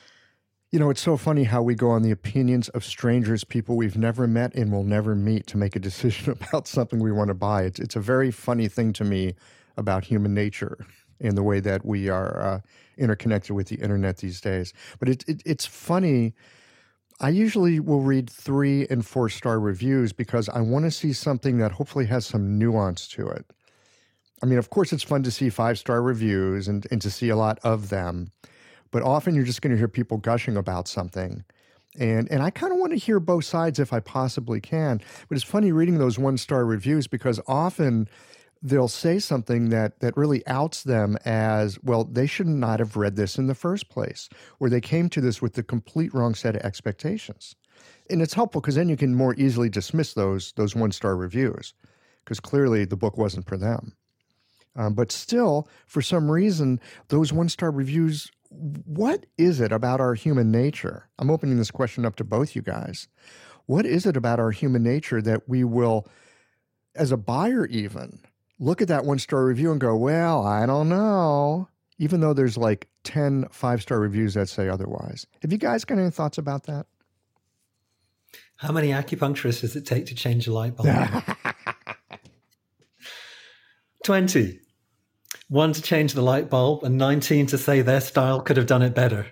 You know, it's so funny how we go on the opinions of strangers, people we've never met and will never meet, to make a decision about something we want to buy. It's a very funny thing to me about human nature and the way that we are interconnected with the internet these days. But it's funny. I usually will read 3- and 4-star reviews because I want to see something that hopefully has some nuance to it. I mean, of course, it's fun to see 5-star reviews and to see a lot of them, but often you're just going to hear people gushing about something. And I kind of want to hear both sides if I possibly can. But it's funny reading those 1-star reviews, because often they'll say something that really outs them as, well, they should not have read this in the first place, or they came to this with the complete wrong set of expectations. And it's helpful because then you can more easily dismiss those 1-star reviews, because clearly the book wasn't for them. But still, for some reason, those 1-star reviews, what is it about our human nature? I'm opening this question up to both you guys. What is it about our human nature that we will, as a buyer even, look at that 1-star review and go, well, I don't know, even though there's like 10 5-star reviews that say otherwise. Have you guys got any thoughts about that? How many acupuncturists does it take to change a light bulb? 20. 1 to change the light bulb, and 19 to say their style could have done it better.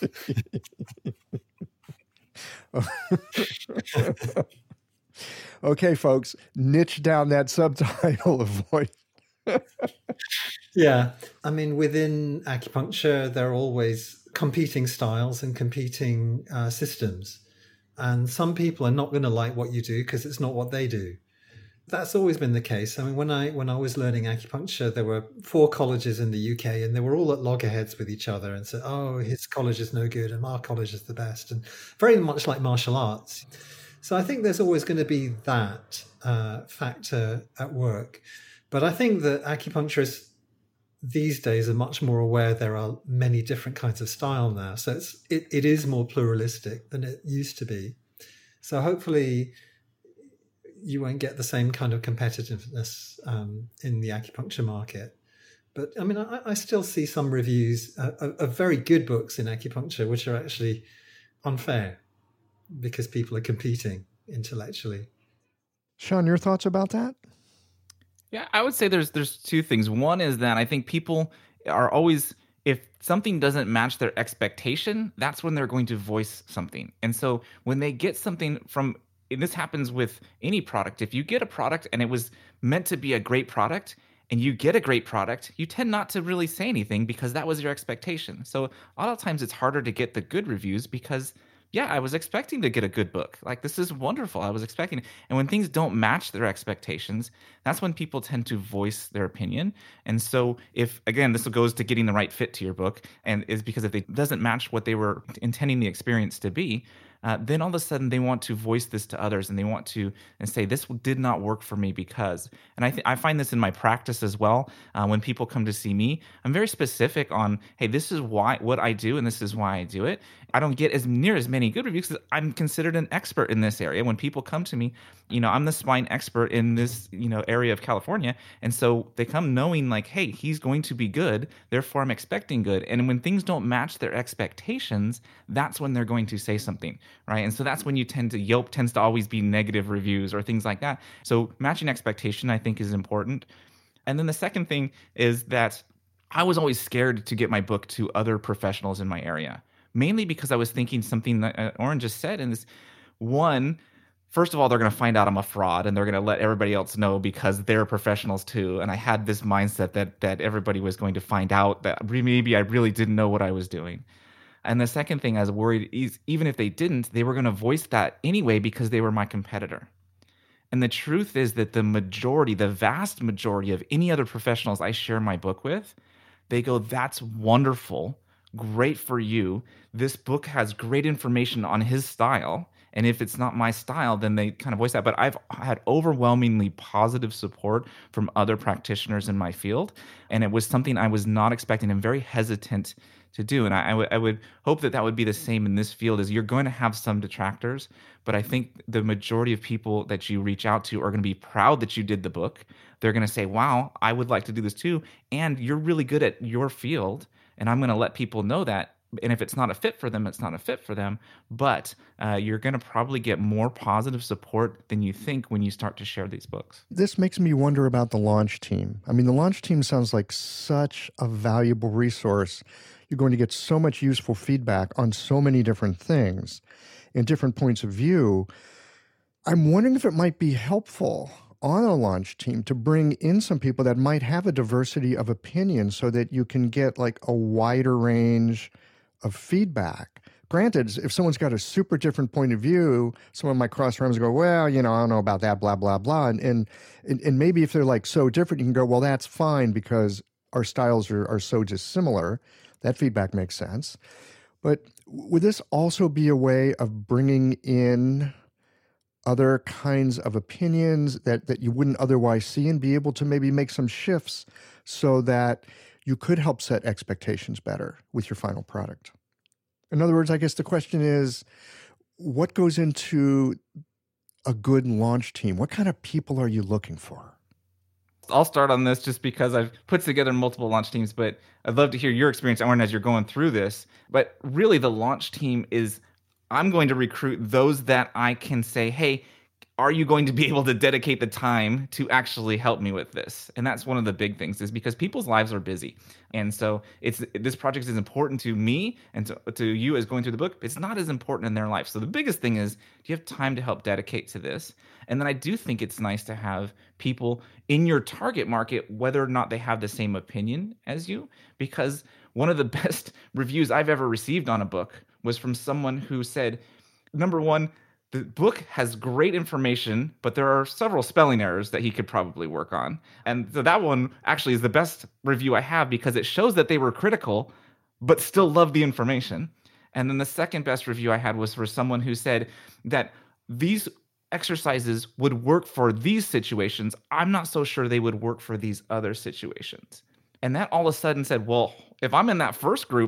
Okay, folks, niche down that subtitle. Avoid. Yeah. I mean, within acupuncture, there are always competing styles and competing systems. And some people are not going to like what you do because it's not what they do. That's always been the case. I mean, when I was learning acupuncture, there were 4 colleges in the UK, and they were all at loggerheads with each other and said, oh, his college is no good and our college is the best. And very much like martial arts. So I think there's always going to be that factor at work. But I think that acupuncturists these days are much more aware there are many different kinds of style now. So it is more pluralistic than it used to be. So hopefully you won't get the same kind of competitiveness in the acupuncture market. But I mean, I still see some reviews of very good books in acupuncture, which are actually unfair because people are competing intellectually. Sean, your thoughts about that? Yeah, I would say there's two things. One is that I think people are always, if something doesn't match their expectation, that's when they're going to voice something. And so when they get something from, and this happens with any product, if you get a product and it was meant to be a great product, and you get a great product, you tend not to really say anything because that was your expectation. So a lot of times it's harder to get the good reviews because, yeah, I was expecting to get a good book. Like, this is wonderful. I was expecting it. And when things don't match their expectations, that's when people tend to voice their opinion. And so if, again, this goes to getting the right fit to your book, and is because if it doesn't match what they were intending the experience to be, then all of a sudden they want to voice this to others, and they want to and say, this did not work for me because. And I find this in my practice as well. When people come to see me, I'm very specific on, hey, this is what I do, and this is why I do it. I don't get as many good reviews because I'm considered an expert in this area. When people come to me, I'm the spine expert in this, area of California. And so they come knowing like, hey, he's going to be good. Therefore, I'm expecting good. And when things don't match their expectations, that's when they're going to say something, right? And so that's when Yelp tends to always be negative reviews or things like that. So matching expectation, I think, is important. And then the second thing is that I was always scared to get my book to other professionals in my area, mainly because I was thinking something that Oren just said. And this one, first of all, they're going to find out I'm a fraud, and they're going to let everybody else know because they're professionals too. And I had this mindset that everybody was going to find out that maybe I really didn't know what I was doing. And the second thing I was worried is, even if they didn't, they were going to voice that anyway because they were my competitor. And the truth is that the vast majority of any other professionals I share my book with, they go, that's wonderful, great for you. This book has great information on his style. And if it's not my style, then they kind of voice that. But I've had overwhelmingly positive support from other practitioners in my field. And it was something I was not expecting and very hesitant to do. And I would hope that would be the same in this field. Is you're going to have some detractors, but I think the majority of people that you reach out to are going to be proud that you did the book. They're going to say, wow, I would like to do this too. And you're really good at your field. And I'm going to let people know that. And if it's not a fit for them, it's not a fit for them. But you're going to probably get more positive support than you think when you start to share these books. This makes me wonder about the launch team. I mean, the launch team sounds like such a valuable resource. You're going to get so much useful feedback on so many different things and different points of view. I'm wondering if it might be helpful on a launch team to bring in some people that might have a diversity of opinion so that you can get like a wider range of feedback. Granted, if someone's got a super different point of view, someone might cross arms and go, well, I don't know about that, blah, blah, blah. And maybe if they're like so different, you can go, well, that's fine because our styles are so dissimilar. That feedback makes sense. But would this also be a way of bringing in other kinds of opinions that you wouldn't otherwise see and be able to maybe make some shifts so that you could help set expectations better with your final product? In other words, I guess the question is, what goes into a good launch team? What kind of people are you looking for? I'll start on this just because I've put together multiple launch teams, but I'd love to hear your experience, Oren, as you're going through this. But really, the launch team is, I'm going to recruit those that I can say, hey, are you going to be able to dedicate the time to actually help me with this? And that's one of the big things, is because people's lives are busy. And so this project is important to me and to you as going through the book. It's not as important in their life. So the biggest thing is, do you have time to help dedicate to this? And then I do think it's nice to have people in your target market, whether or not they have the same opinion as you, because one of the best reviews I've ever received on a book was from someone who said, number one, the book has great information, but there are several spelling errors that he could probably work on. And so that one actually is the best review I have because it shows that they were critical, but still love the information. And then the second best review I had was for someone who said that these exercises would work for these situations. I'm not so sure they would work for these other situations. And that all of a sudden said, well, if I'm in that first group,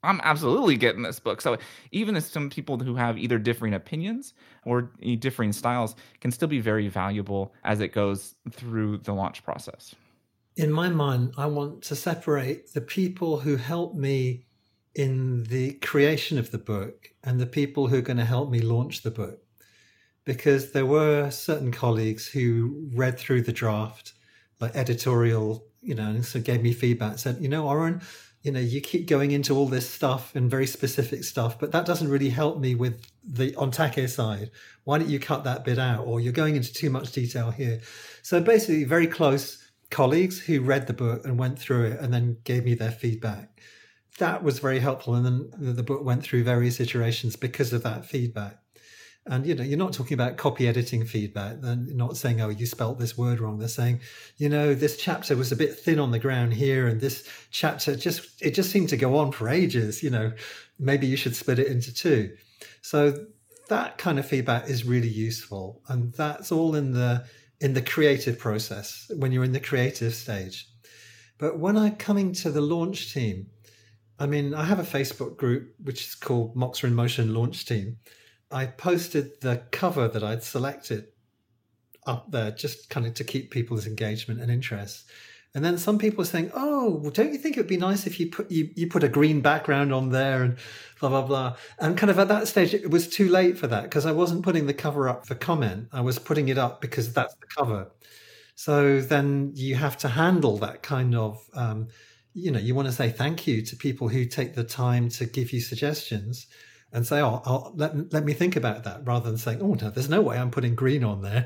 I'm absolutely getting this book. So even as some people who have either differing opinions or differing styles can still be very valuable as it goes through the launch process. In my mind, I want to separate the people who help me in the creation of the book and the people who are going to help me launch the book. Because there were certain colleagues who read through the draft, like editorial, and so gave me feedback, said, Oren, you keep going into all this stuff and very specific stuff, but that doesn't really help me with the Ontake side. Why don't you cut that bit out? Or you're going into too much detail here. So basically very close colleagues who read the book and went through it and then gave me their feedback. That was very helpful. And then the book went through various iterations because of that feedback. And, you're not talking about copy editing feedback. They're not saying, oh, you spelt this word wrong. They're saying, this chapter was a bit thin on the ground here. And this chapter just seemed to go on for ages. Maybe you should split it into two. So that kind of feedback is really useful. And that's all in the creative process, when you're in the creative stage. But when I'm coming to the launch team, I have a Facebook group, which is called Moxa in Motion Launch Team. I posted the cover that I'd selected up there just kind of to keep people's engagement and interest. And then some people are saying, oh, well, don't you think it would be nice if you put a green background on there and blah, blah, blah. And kind of at that stage, it was too late for that because I wasn't putting the cover up for comment. I was putting it up because that's the cover. So then you have to handle that kind of, you want to say thank you to people who take the time to give you suggestions and say, oh, let me think about that, rather than saying, oh, no, there's no way I'm putting green on there.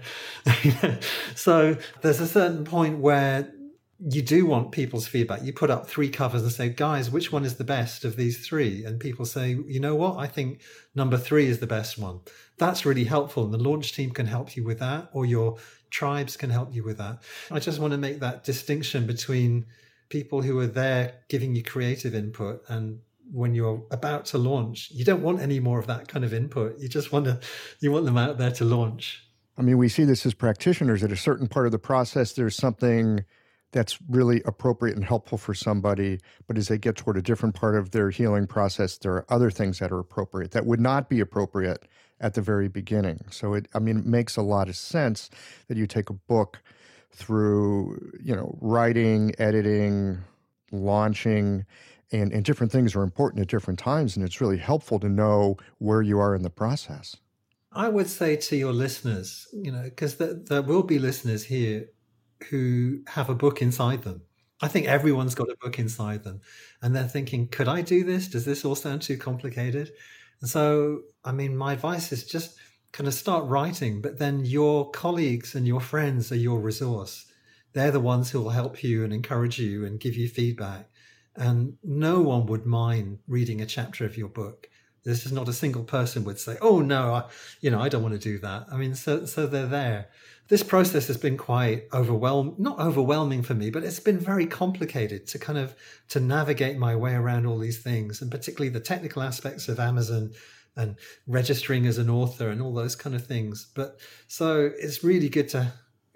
So there's a certain point where you do want people's feedback. You put up 3 covers and say, guys, which one is the best of these 3? And people say, you know what? I think number 3 is the best one. That's really helpful. And the launch team can help you with that, or your tribes can help you with that. I just want to make that distinction between people who are there giving you creative input and when you're about to launch, you don't want any more of that kind of input. You want them out there to launch. We see this as practitioners. At a certain part of the process, there's something that's really appropriate and helpful for somebody, but as they get toward a different part of their healing process, there are other things that are appropriate that would not be appropriate at the very beginning. So it makes a lot of sense that you take a book through, writing, editing, launching, and different things are important at different times, and it's really helpful to know where you are in the process. I would say to your listeners, because there will be listeners here who have a book inside them. I think everyone's got a book inside them, and they're thinking, could I do this? Does this all sound too complicated? And so, my advice is just kind of start writing, but then your colleagues and your friends are your resource. They're the ones who will help you and encourage you and give you feedback. And no one would mind reading a chapter of your book. This is not a single person would say, oh, no, I don't want to do that. So they're there. This process has been quite not overwhelming for me, but it's been very complicated to navigate my way around all these things, and particularly the technical aspects of Amazon and registering as an author and all those kind of things. But so it's really good to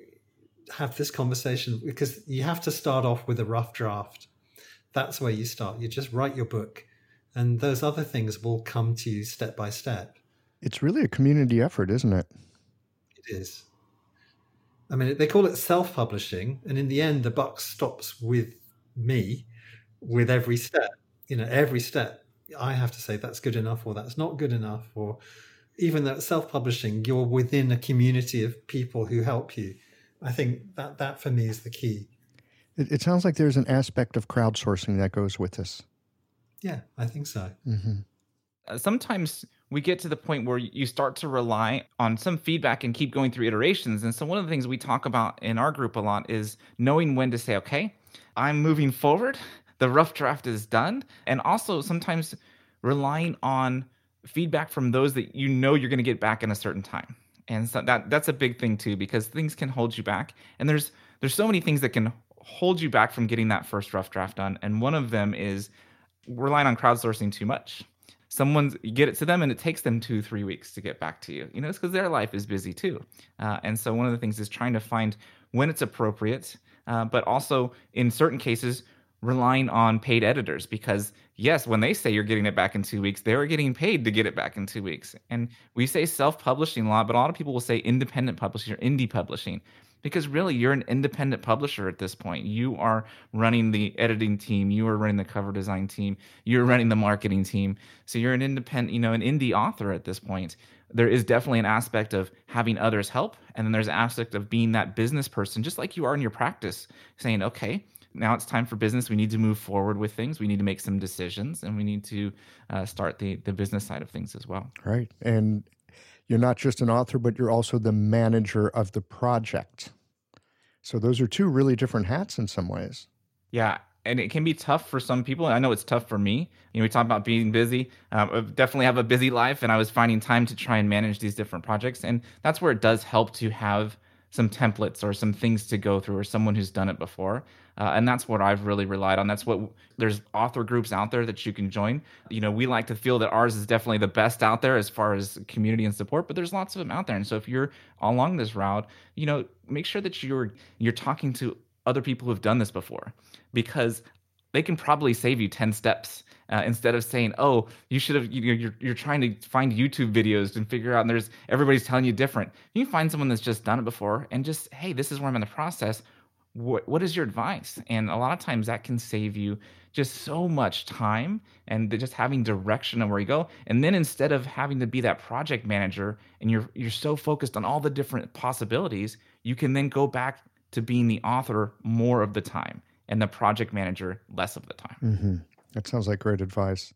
have this conversation because you have to start off with a rough draft. That's where you start. You just write your book, and those other things will come to you step by step. It's really a community effort, isn't it? It is. They call it self-publishing, and in the end, the buck stops with me with every step. Every step, I have to say that's good enough or that's not good enough, or even that self-publishing, you're within a community of people who help you. I think that for me is the key. It sounds like there's an aspect of crowdsourcing that goes with this. Yeah, I think so. Mm-hmm. Sometimes we get to the point where you start to rely on some feedback and keep going through iterations. And so one of the things we talk about in our group a lot is knowing when to say, okay, I'm moving forward. The rough draft is done. And also sometimes relying on feedback from those that you're going to get back in a certain time. And so that's a big thing too, because things can hold you back. And there's so many things that can hold you back from getting that first rough draft done. And one of them is relying on crowdsourcing too much. You get it to them and it takes them 2-3 weeks to get back to you. It's because their life is busy too. And so one of the things is trying to find when it's appropriate, but also in certain cases, relying on paid editors, because yes, when they say you're getting it back in 2 weeks, they're getting paid to get it back in 2 weeks. And we say self-publishing a lot, but a lot of people will say independent publishing or indie publishing, because really you're an independent publisher at this point. You are running the editing team, you are running the cover design team, you're running the marketing team. So you're an independent, an indie author at this point. There is definitely an aspect of having others help, and then there's an aspect of being that business person, just like you are in your practice, saying, okay, now it's time for business. We need to move forward with things. We need to make some decisions, and we need to start the business side of things as well. Right. And you're not just an author, but you're also the manager of the project. So those are two really different hats in some ways. Yeah. And it can be tough for some people. I know it's tough for me. We talk about being busy. I definitely have a busy life, and I was finding time to try and manage these different projects. And that's where it does help to have some templates or some things to go through, or someone who's done it before. And that's what I've really relied on. There's author groups out there that you can join. We like to feel that ours is definitely the best out there as far as community and support, but there's lots of them out there. And so if you're along this route, make sure that you're talking to other people who've done this before, because they can probably save you 10 steps instead of saying, oh, you should have, you're trying to find YouTube videos and figure out, and everybody's telling you different. You can find someone that's just done it before and just, hey, this is where I'm in the process. What is your advice? And a lot of times that can save you just so much time and just having direction of where you go. And then instead of having to be that project manager and you're so focused on all the different possibilities, you can then go back to being the author more of the time and the project manager less of the time. Mm-hmm. That sounds like great advice.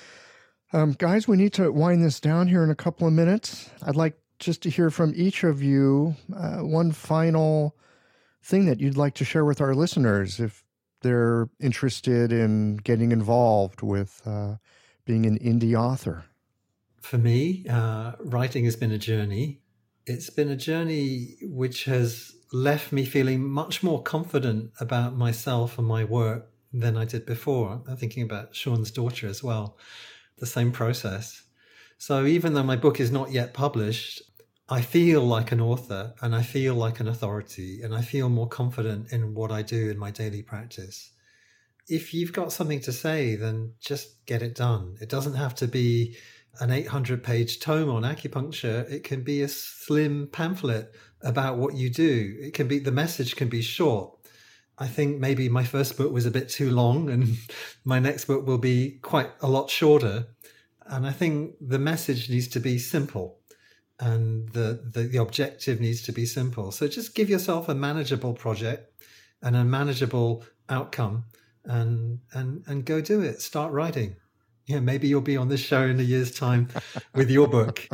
Guys, we need to wind this down here in a couple of minutes. I'd like just to hear from each of you one final thing that you'd like to share with our listeners if they're interested in getting involved with being an indie author. For me, writing has been a journey. It's been a journey which has left me feeling much more confident about myself and my work than I did before. I'm thinking about Sean's daughter as well, the same process. So even though my book is not yet published, I feel like an author and I feel like an authority, and I feel more confident in what I do in my daily practice. If you've got something to say, then just get it done. It doesn't have to be an 800-page tome on acupuncture. It can be a slim pamphlet about what you do. The message can be short. I think maybe my first book was a bit too long, and my next book will be quite a lot shorter. And I think the message needs to be simple, and the objective needs to be simple. So just give yourself a manageable project and a manageable outcome, and go do it. Start writing. Maybe you'll be on this show in a year's time with your book.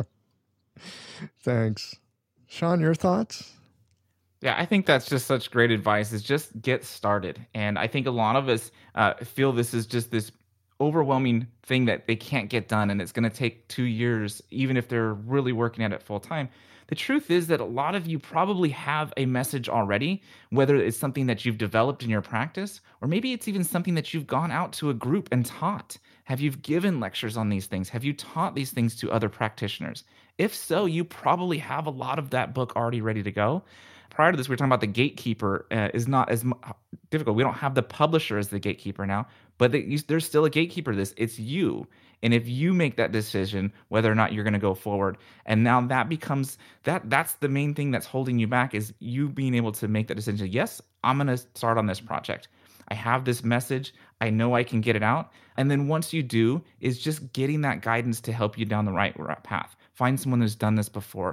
Thanks. Sean, your thoughts? Yeah, I think that's just such great advice, is just get started. And I think a lot of us feel this is just this overwhelming thing that they can't get done, and it's going to take 2 years, even if they're really working at it full time. The truth is that a lot of you probably have a message already, whether it's something that you've developed in your practice, or maybe it's even something that you've gone out to a group and taught. Have you given lectures on these things? Have you taught these things to other practitioners? If so, you probably have a lot of that book already ready to go. Prior to this, we were talking about the gatekeeper is not as difficult. We don't have the publisher as the gatekeeper now, but there's still a gatekeeper to this. It's you. And if you make that decision, whether or not you're going to go forward, and now that becomes, that's the main thing that's holding you back, is you being able to make that decision. Yes, I'm going to start on this project. I have this message. I know I can get it out. And then once you do, is just getting that guidance to help you down the right path. Find someone who's done this before,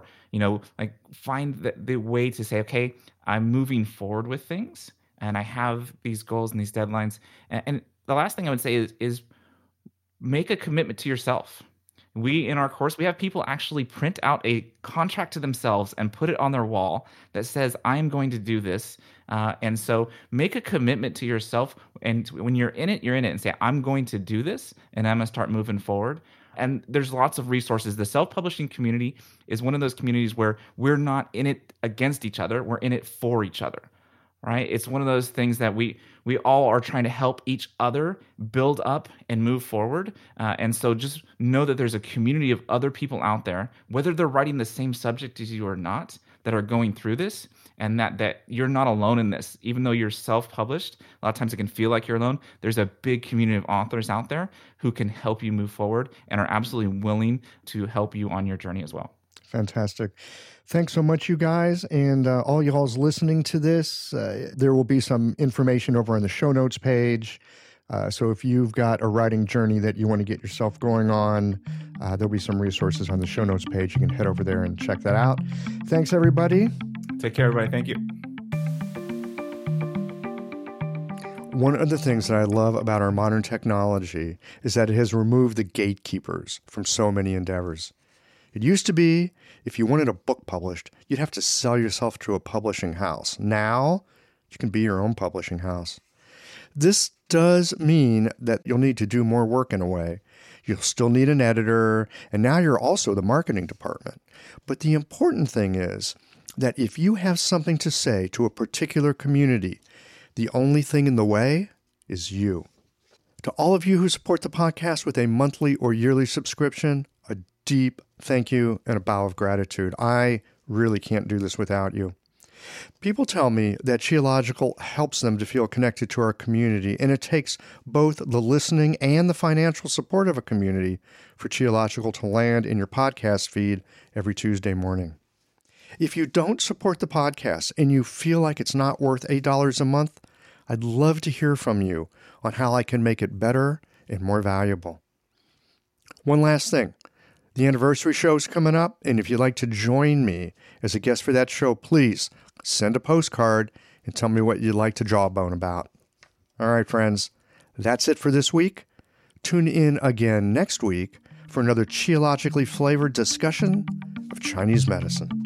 find the way to say, okay, I'm moving forward with things and I have these goals and these deadlines. And the last thing I would say is make a commitment to yourself. In our course, we have people actually print out a contract to themselves and put it on their wall that says, I'm going to do this. And so make a commitment to yourself. And when you're in it, and say, I'm going to do this and I'm going to start moving forward. And there's lots of resources. The self-publishing community is one of those communities where we're not in it against each other. We're in it for each other, right? It's one of those things that we all are trying to help each other build up and move forward. And so just know that there's a community of other people out there, whether they're writing the same subject as you or not, that are going through this, and that you're not alone in this. Even though you're self-published, a lot of times it can feel like you're alone. There's a big community of authors out there who can help you move forward and are absolutely willing to help you on your journey as well. Fantastic. Thanks so much, you guys. And all y'all's listening to this, there will be some information over on the show notes page. So if you've got a writing journey that you want to get yourself going on, there'll be some resources on the show notes page. You can head over there and check that out. Thanks, everybody. Take care, everybody. Thank you. One of the things that I love about our modern technology is that it has removed the gatekeepers from so many endeavors. It used to be, if you wanted a book published, you'd have to sell yourself to a publishing house. Now, you can be your own publishing house. This does mean that you'll need to do more work in a way. You'll still need an editor, and now you're also the marketing department. But the important thing is that if you have something to say to a particular community, the only thing in the way is you. To all of you who support the podcast with a monthly or yearly subscription, a deep thank you and a bow of gratitude. I really can't do this without you. People tell me that Qiological helps them to feel connected to our community, and it takes both the listening and the financial support of a community for Qiological to land in your podcast feed every Tuesday morning. If you don't support the podcast and you feel like it's not worth $8 a month, I'd love to hear from you on how I can make it better and more valuable. One last thing. The anniversary show is coming up, and if you'd like to join me as a guest for that show, please send a postcard and tell me what you'd like to jawbone about. All right, friends, that's it for this week. Tune in again next week for another Qiologically flavored discussion of Chinese medicine.